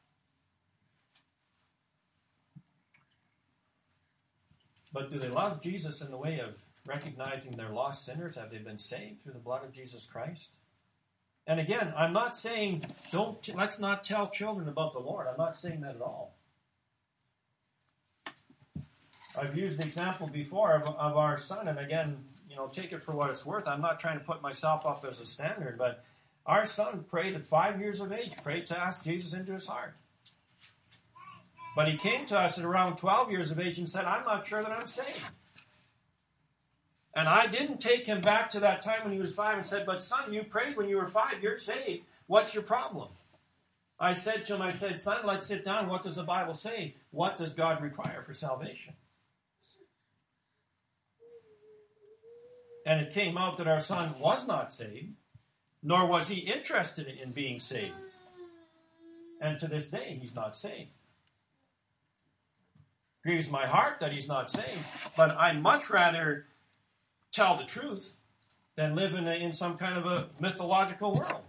But do they love Jesus in the way of recognizing they're lost sinners? Have they been saved through the blood of Jesus Christ? And again, I'm not saying let's not tell children about the Lord. I'm not saying that at all. I've used the example before of our son, and again, take it for what it's worth. I'm not trying to put myself up as a standard, but our son prayed at 5 years of age, prayed to ask Jesus into his heart. But he came to us at around 12 years of age and said, I'm not sure that I'm saved. And I didn't take him back to that time when he was 5 and said, but son, you prayed when you were 5. You're saved. What's your problem? I said to him, son, let's sit down. What does the Bible say? What does God require for salvation? And it came out that our son was not saved, nor was he interested in being saved. And to this day, he's not saved. Grieves my heart that he's not saved, but I'd much rather tell the truth than live in some kind of a mythological world.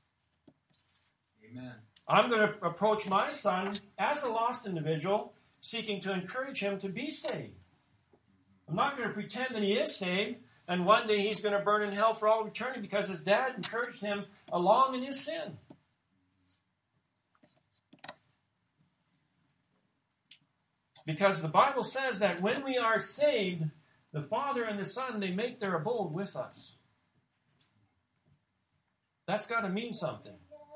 Amen. I'm going to approach my son as a lost individual, seeking to encourage him to be saved. I'm not going to pretend that he is saved, and one day he's going to burn in hell for all eternity because his dad encouraged him along in his sin. Because the Bible says that when we are saved, the Father and the Son, they make their abode with us. That's got to mean something.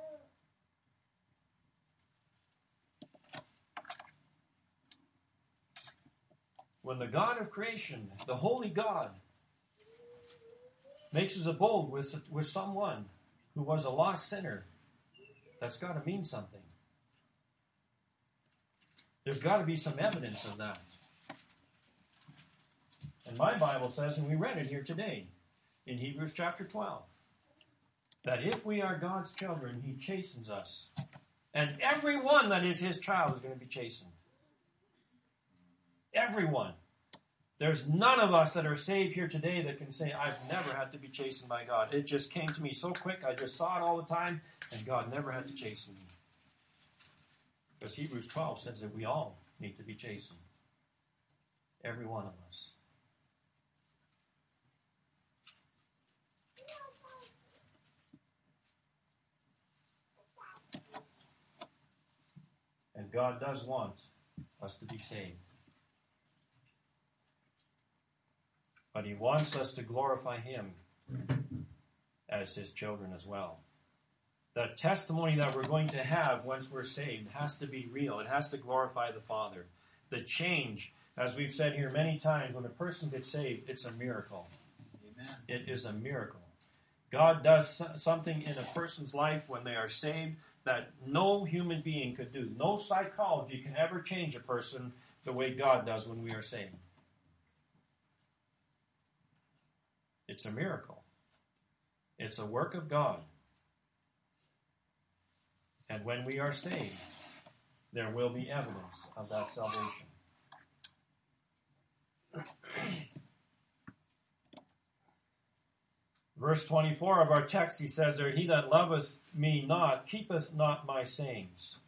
When the God of creation, the holy God, makes his abode with someone who was a lost sinner, that's got to mean something. There's got to be some evidence of that. And my Bible says, and we read it here today, in Hebrews chapter 12, that if we are God's children, he chastens us. And everyone that is his child is going to be chastened. Everyone. There's none of us that are saved here today that can say, I've never had to be chastened by God. It just came to me so quick, I just saw it all the time, and God never had to chasten me. Because Hebrews 12 says that we all need to be chastened. Every one of us. And God does want us to be saved. But he wants us to glorify him as his children as well. The testimony that we're going to have once we're saved has to be real. It has to glorify the Father. The change, as we've said here many times, when a person gets saved, it's a miracle. Amen. It is a miracle. God does something in a person's life when they are saved that no human being could do. No psychology can ever change a person the way God does when we are saved. It's a miracle. It's a work of God. And when we are saved, there will be evidence of that salvation. Verse 24 of our text, he says there, he that loveth me not, keepeth not my sayings.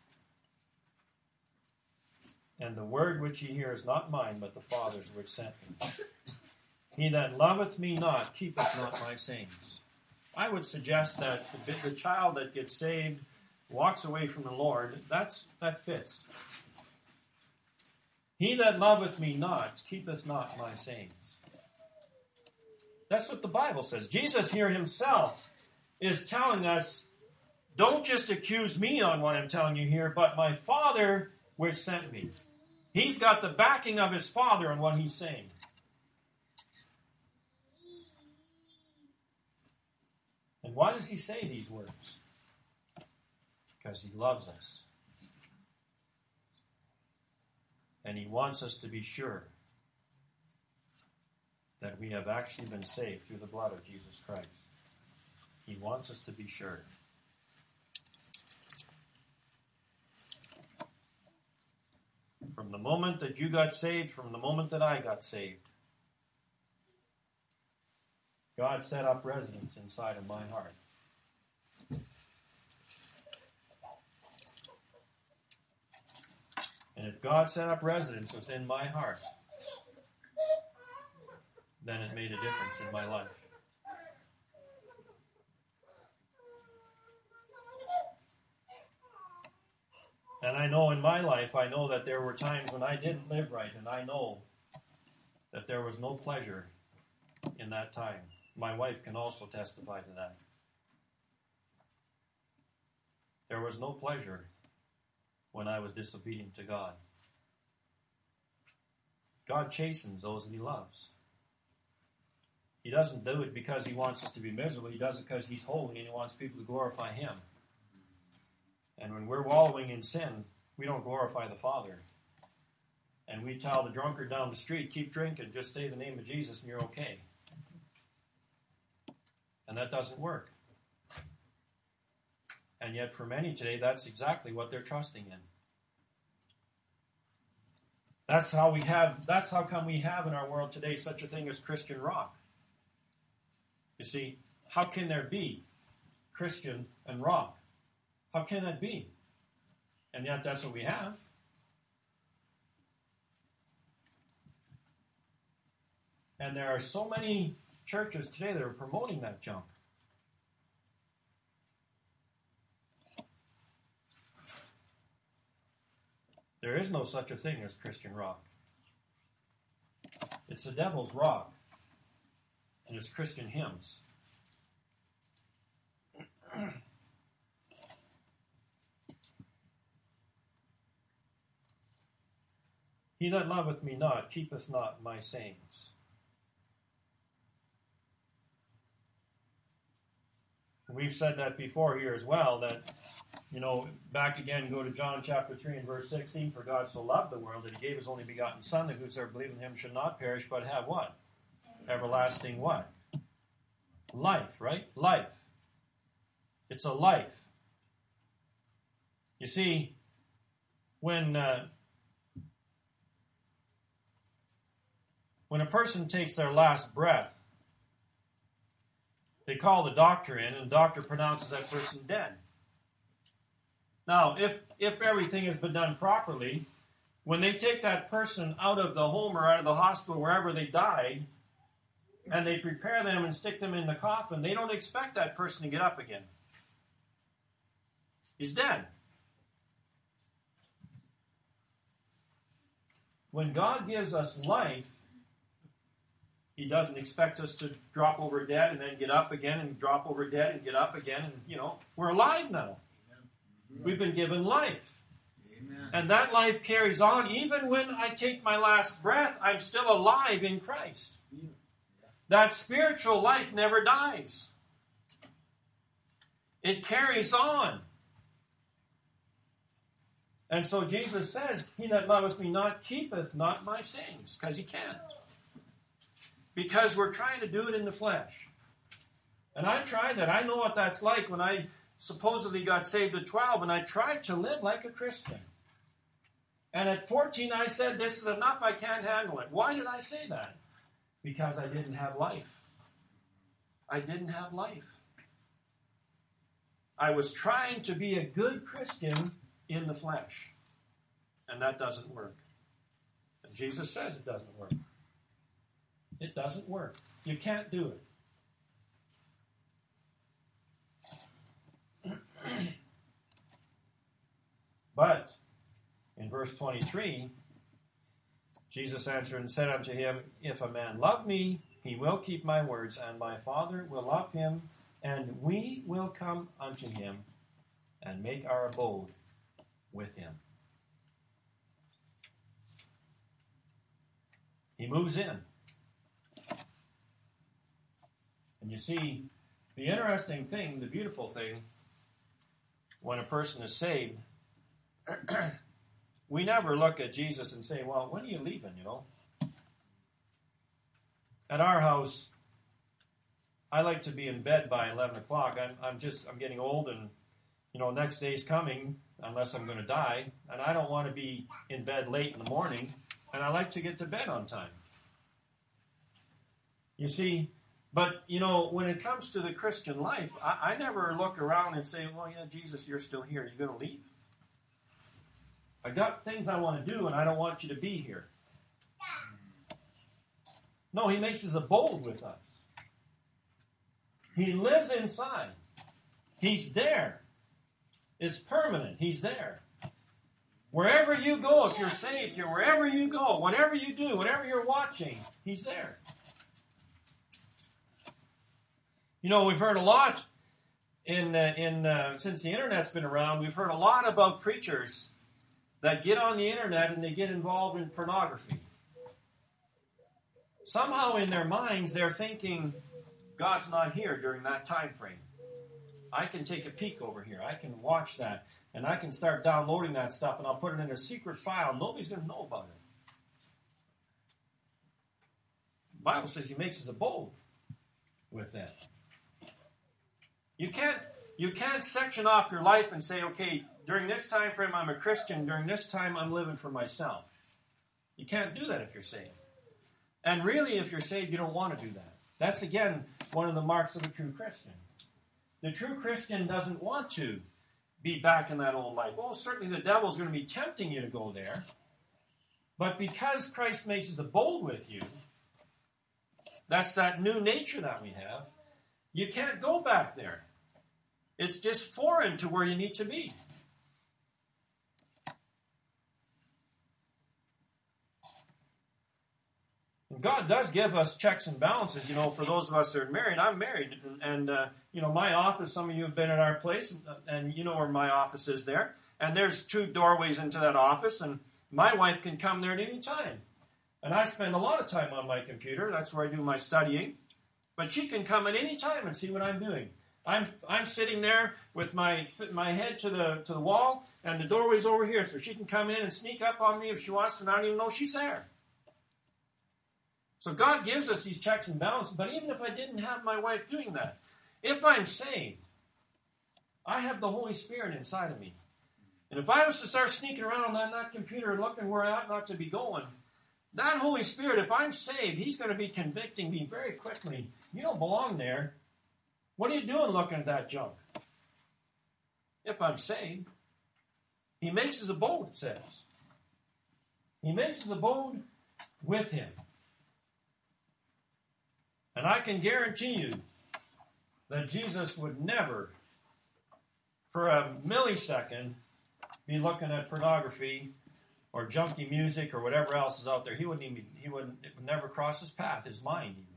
And the word which ye hear is not mine, but the Father's which sent me. He that loveth me not, keepeth not my sayings. I would suggest that the child that gets saved, walks away from the Lord, that fits. He that loveth me not, keepeth not my sayings. That's what the Bible says. Jesus here himself is telling us, don't just accuse me on what I'm telling you here, but my Father which sent me. He's got the backing of his Father on what he's saying. And why does he say these words? Because he loves us. And he wants us to be sure that we have actually been saved through the blood of Jesus Christ. He wants us to be sure. From the moment that you got saved, from the moment that I got saved, God set up residence inside of my heart. And if God set up residence within my heart, then it made a difference in my life. And I know in my life, I know that there were times when I didn't live right, and I know that there was no pleasure in that time. My wife can also testify to that. There was no pleasure when I was disobedient to God. God chastens those that he loves. He doesn't do it because he wants us to be miserable. He does it because he's holy and he wants people to glorify him. And when we're wallowing in sin, we don't glorify the Father. And we tell the drunkard down the street, keep drinking, just say the name of Jesus and you're okay. And that doesn't work. And yet for many today, that's exactly what they're trusting in. That's how come we have in our world today such a thing as Christian rock. You see, how can there be Christian and rock? How can that be? And yet that's what we have. And there are so many churches today that are promoting that junk. There is no such a thing as Christian rock. It's the devil's rock. And it's Christian hymns. He that loveth me not, keepeth not my sayings. And we've said that before here as well, that, back again, go to John chapter 3 and verse 16, for God so loved the world that he gave his only begotten Son, that whosoever believes in him should not perish, but have what? Everlasting what? Life, right? Life. It's a life. You see, when a person takes their last breath, they call the doctor in, and the doctor pronounces that person dead. Now, if everything has been done properly, when they take that person out of the home or out of the hospital, wherever they died, and they prepare them and stick them in the coffin, they don't expect that person to get up again. He's dead. When God gives us life, he doesn't expect us to drop over dead and then get up again and drop over dead and get up again. And, we're alive now. Amen. We've been given life. Amen. And that life carries on. Even when I take my last breath, I'm still alive in Christ. Yeah. That spiritual life never dies. It carries on. And so Jesus says, he that loveth me not, keepeth not my sayings. Because he can't. Because we're trying to do it in the flesh. And I tried that. I know what that's like when I supposedly got saved at 12, and I tried to live like a Christian. And at 14, I said, this is enough, I can't handle it. Why did I say that? Because I didn't have life. I didn't have life. I was trying to be a good Christian in the flesh. And that doesn't work. And Jesus says it doesn't work. It doesn't work. You can't do it. But in verse 23, Jesus answered and said unto him, If a man love me, he will keep my words, and my Father will love him, and we will come unto him and make our abode with him. He moves in. And you see, the interesting thing, the beautiful thing, when a person is saved, we never look at Jesus and say, well, when are you leaving, At our house, I like to be in bed by 11 o'clock. I'm getting old, and, next day's coming, unless I'm going to die, and I don't want to be in bed late in the morning, and I like to get to bed on time. You see, but, when it comes to the Christian life, I never look around and say, well, yeah, Jesus, you're still here. Are you going to leave? I got things I want to do, and I don't want you to be here. No, he makes his abode with us. He lives inside. He's there. It's permanent. He's there. Wherever you go, if you're saved here, wherever you go, whatever you do, whatever you're watching, he's there. We've heard a lot since the internet's been around, we've heard a lot about preachers that get on the internet and they get involved in pornography. Somehow in their minds they're thinking, God's not here during that time frame. I can take a peek over here. I can watch that. And I can start downloading that stuff, and I'll put it in a secret file. Nobody's going to know about it. The Bible says he makes his abode with them. You can't section off your life and say, okay, during this time frame I'm a Christian. During this time I'm living for myself. You can't do that if you're saved. And really, if you're saved, you don't want to do that. That's, again, one of the marks of a true Christian. The true Christian doesn't want to be back in that old life. Well, certainly the devil's going to be tempting you to go there. But because Christ makes his abode with you, that's that new nature that we have, you can't go back there. It's just foreign to where you need to be. God does give us checks and balances, for those of us that are married. I'm married, and my office, some of you have been at our place, and you know where my office is there. And there's 2 doorways into that office, and my wife can come there at any time. And I spend a lot of time on my computer. That's where I do my studying. But she can come at any time and see what I'm doing. I'm sitting there with my head to the wall, and the doorway's over here, so she can come in and sneak up on me if she wants to, and I don't even know she's there. So God gives us these checks and balances, but even if I didn't have my wife doing that, if I'm saved, I have the Holy Spirit inside of me. And if I was to start sneaking around on that computer and looking where I ought not to be going, that Holy Spirit, if I'm saved, he's going to be convicting me very quickly. You don't belong there. What are you doing looking at that junk? If I'm saved, he makes his abode, it says. He makes his abode with him. And I can guarantee you that Jesus would never, for a millisecond, be looking at pornography or junky music or whatever else is out there. It would never cross his path, his mind even.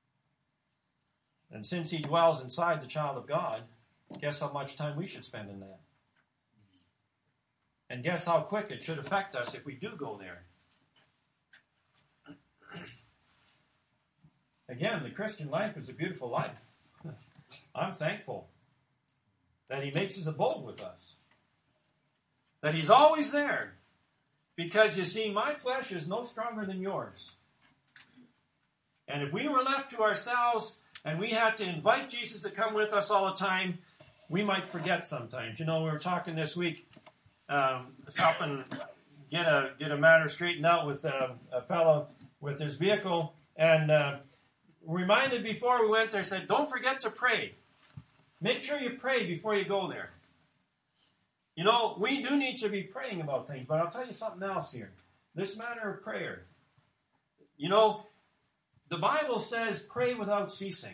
And since he dwells inside the child of God, guess how much time we should spend in that? And guess how quick it should affect us if we do go there? Again, the Christian life is a beautiful life. I'm thankful that he makes his abode with us. That he's always there. Because, you see, my flesh is no stronger than yours. And if we were left to ourselves and we had to invite Jesus to come with us all the time, we might forget sometimes. We were talking this week, helping get a matter straightened out with a fellow with his vehicle, and reminded before we went there, said, don't forget to pray. Make sure you pray before you go there. You know, we do need to be praying about things, but I'll tell you something else here. This matter of prayer. You know, the Bible says pray without ceasing.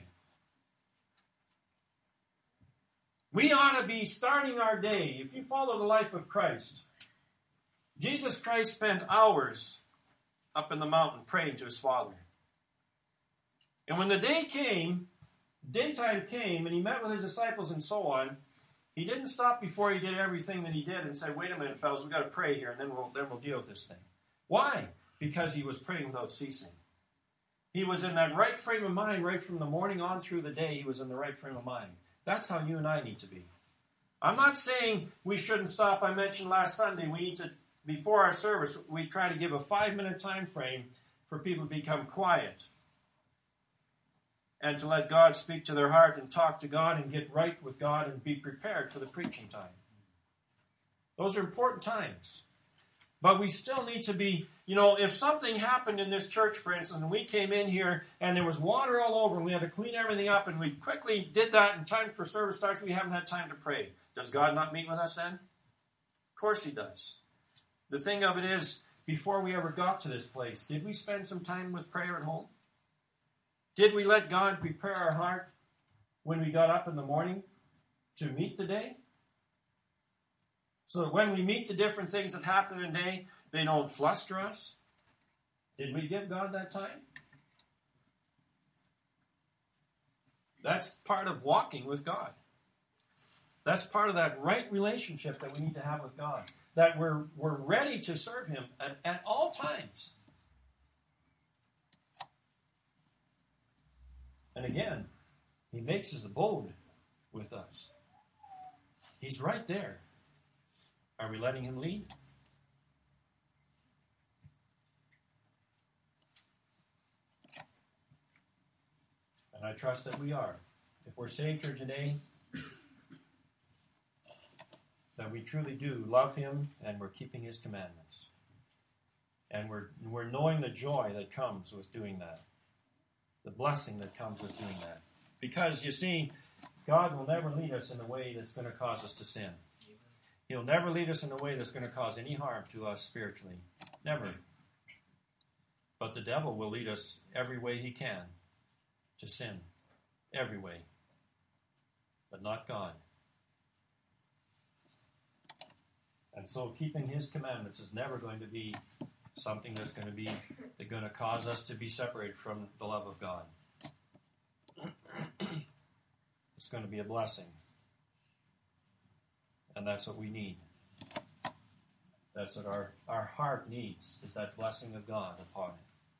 We ought to be starting our day. If you follow the life of Christ, Jesus Christ spent hours up in the mountain praying to his Father. And when the daytime came, and he met with his disciples and so on, he didn't stop before he did everything that he did and said, wait a minute, fellas, we've got to pray here, and then we'll deal with this thing. Why? Because he was praying without ceasing. He was in that right frame of mind right from the morning on through the day. He was in the right frame of mind. That's how you and I need to be. I'm not saying we shouldn't stop. I mentioned last Sunday we need to, before our service, we try to give a 5-minute time frame for people to become quiet and to let God speak to their heart and talk to God and get right with God and be prepared for the preaching time. Those are important times. But we still need to be, you know, if something happened in this church, for instance, and we came in here and there was water all over and we had to clean everything up and we quickly did that and time for service starts, we haven't had time to pray. Does God not meet with us then? Of course he does. The thing of it is, before we ever got to this place, did we spend some time with prayer at home? Did we let God prepare our heart when we got up in the morning to meet the day? So that when we meet the different things that happen in the day, they don't fluster us? Did we give God that time? That's part of walking with God. That's part of that right relationship that we need to have with God. That we're ready to serve him at all times. And again, he makes his abode with us. He's right there. Are we letting him lead? And I trust that we are. If we're saved here today, that we truly do love him and we're keeping his commandments. And we're knowing the joy that comes with doing that. The blessing that comes with doing that. Because, you see, God will never lead us in a way that's going to cause us to sin. He'll never lead us in a way that's going to cause any harm to us spiritually. Never. But the devil will lead us every way he can to sin. Every way. But not God. And so keeping his commandments is never going to be something that's going to cause us to be separated from the love of God. It's going to be a blessing. And that's what we need. That's what our heart needs, is that blessing of God upon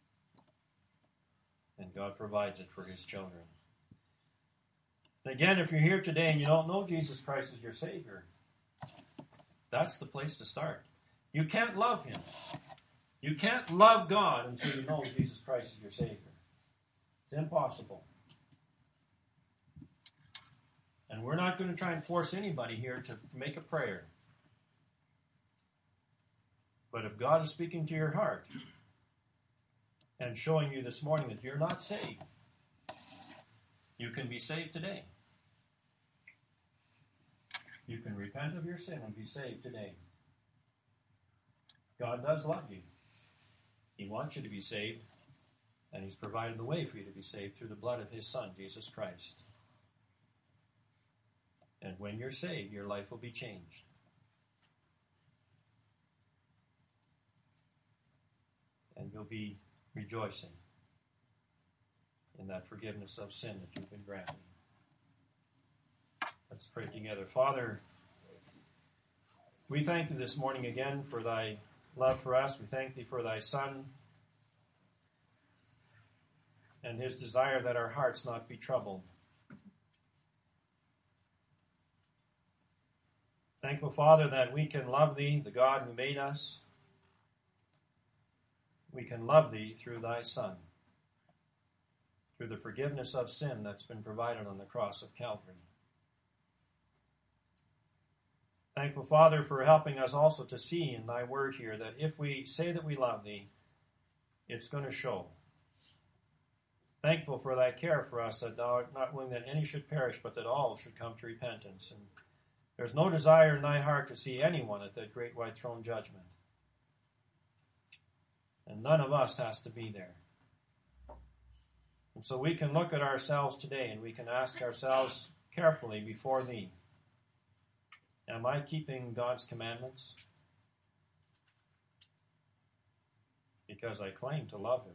it. And God provides it for his children. And again, if you're here today and you don't know Jesus Christ as your Savior, that's the place to start. You can't love him. You can't love God until you know Jesus Christ is your Savior. It's impossible. And we're not going to try and force anybody here to make a prayer. But if God is speaking to your heart and showing you this morning that you're not saved, you can be saved today. You can repent of your sin and be saved today. God does love you. He wants you to be saved, and he's provided the way for you to be saved through the blood of his Son, Jesus Christ. And when you're saved, your life will be changed. And you'll be rejoicing in that forgiveness of sin that you've been granted. Let's pray together. Father, we thank thee this morning again for thy love for us. We thank thee for thy Son and his desire that our hearts not be troubled. Thankful, Father, that we can love thee, the God who made us. We can love thee through thy Son, through the forgiveness of sin that's been provided on the cross of Calvary. Thankful, Father, for helping us also to see in thy word here that if we say that we love thee, it's going to show. Thankful for thy care for us, that thou art not willing that any should perish, but that all should come to repentance. And there's no desire in thy heart to see anyone at that great white throne judgment. And none of us has to be there. And so we can look at ourselves today and we can ask ourselves carefully before thee, am I keeping God's commandments? Because I claim to love him.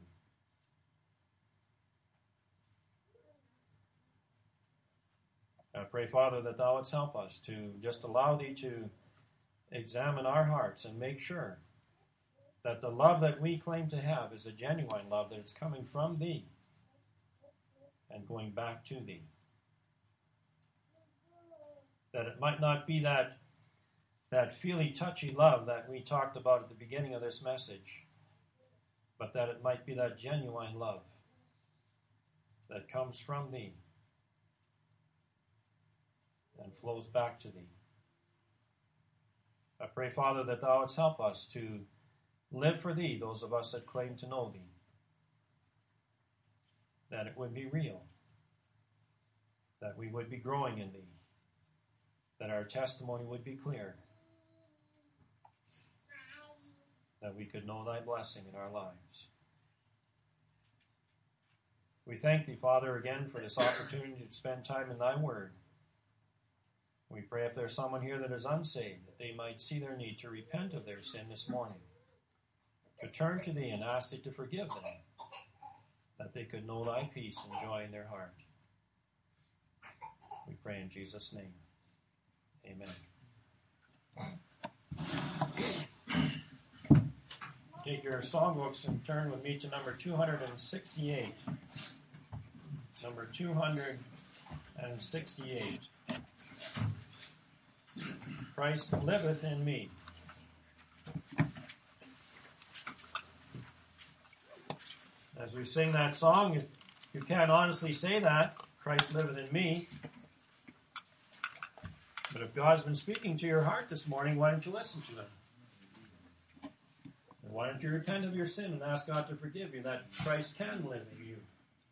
I pray, Father, that thou wouldst help us to just allow thee to examine our hearts and make sure that the love that we claim to have is a genuine love, that it's coming from thee and going back to thee. That it might not be that feely, touchy love that we talked about at the beginning of this message, but that it might be that genuine love that comes from thee and flows back to thee. I pray, Father, that thou wouldst help us to live for thee, those of us that claim to know thee, that it would be real, that we would be growing in thee, that our testimony would be clear, that we could know thy blessing in our lives. We thank thee, Father, again for this opportunity to spend time in thy word. We pray if there's someone here that is unsaved, that they might see their need to repent of their sin this morning, to turn to thee and ask thee to forgive them, that they could know thy peace and joy in their heart. We pray in Jesus' name. Amen. Take your songbooks and turn with me to number 268. Number 268. Christ liveth in me. As we sing that song, you can't honestly say that, Christ liveth in me. But if God's been speaking to your heart this morning, why don't you listen to him? And why don't you repent of your sin and ask God to forgive you, that Christ can live in you?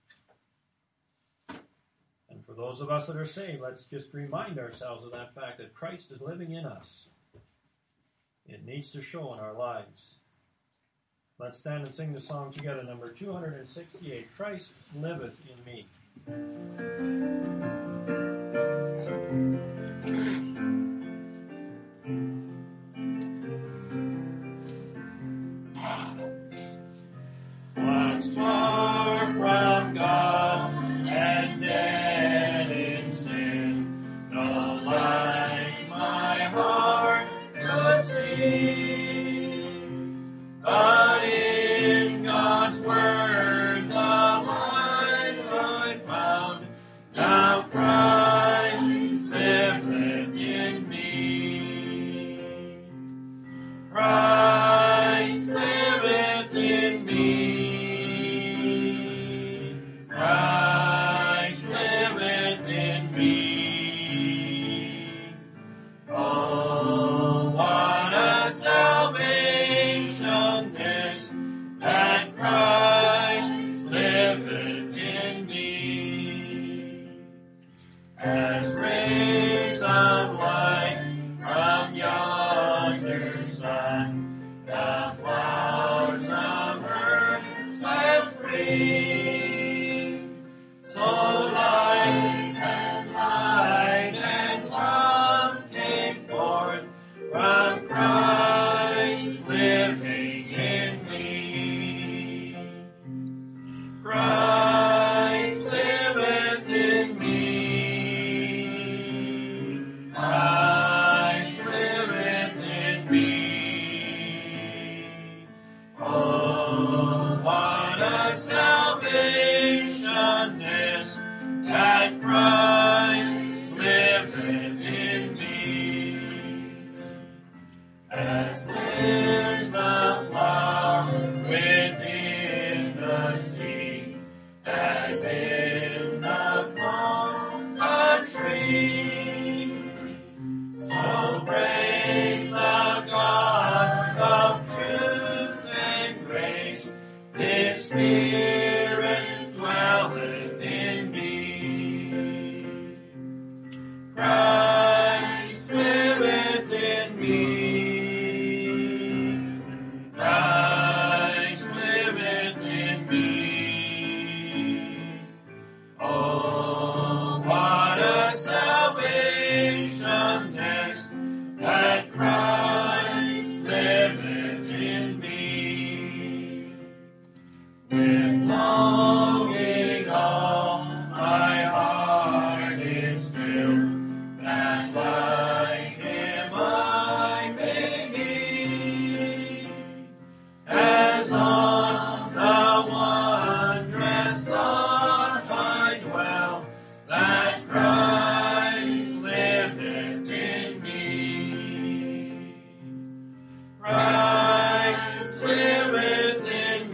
And for those of us that are saved, let's just remind ourselves of that fact that Christ is living in us. It needs to show in our lives. Let's stand and sing the song together, number 268, Christ liveth in me. Once far from God and dead in sin, no light my heart could see, but in God's word the light I found, now Christ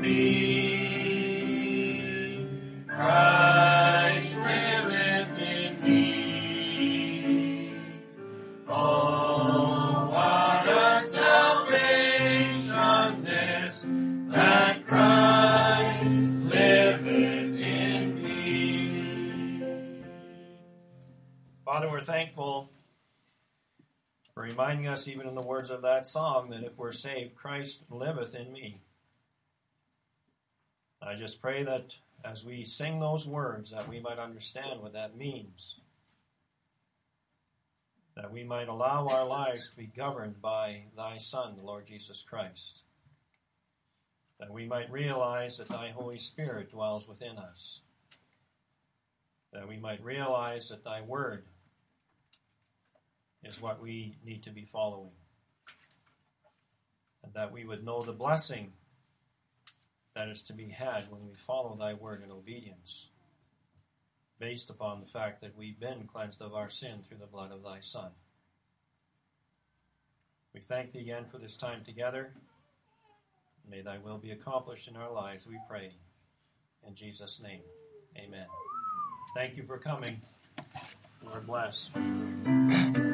me. Christ liveth in me. Oh, what a salvation this, that Christ liveth in me. Father, we're thankful for reminding us, even in the words of that song, that if we're saved, Christ liveth in me. I just pray that as we sing those words, that we might understand what that means, that we might allow our lives to be governed by thy Son, the Lord Jesus Christ, that we might realize that thy Holy Spirit dwells within us, that we might realize that thy word is what we need to be following, and that we would know the blessing that is to be had when we follow thy word in obedience, based upon the fact that we've been cleansed of our sin through the blood of thy Son. We thank thee again for this time together. May thy will be accomplished in our lives, we pray. In Jesus' name, amen. Thank you for coming. Lord bless.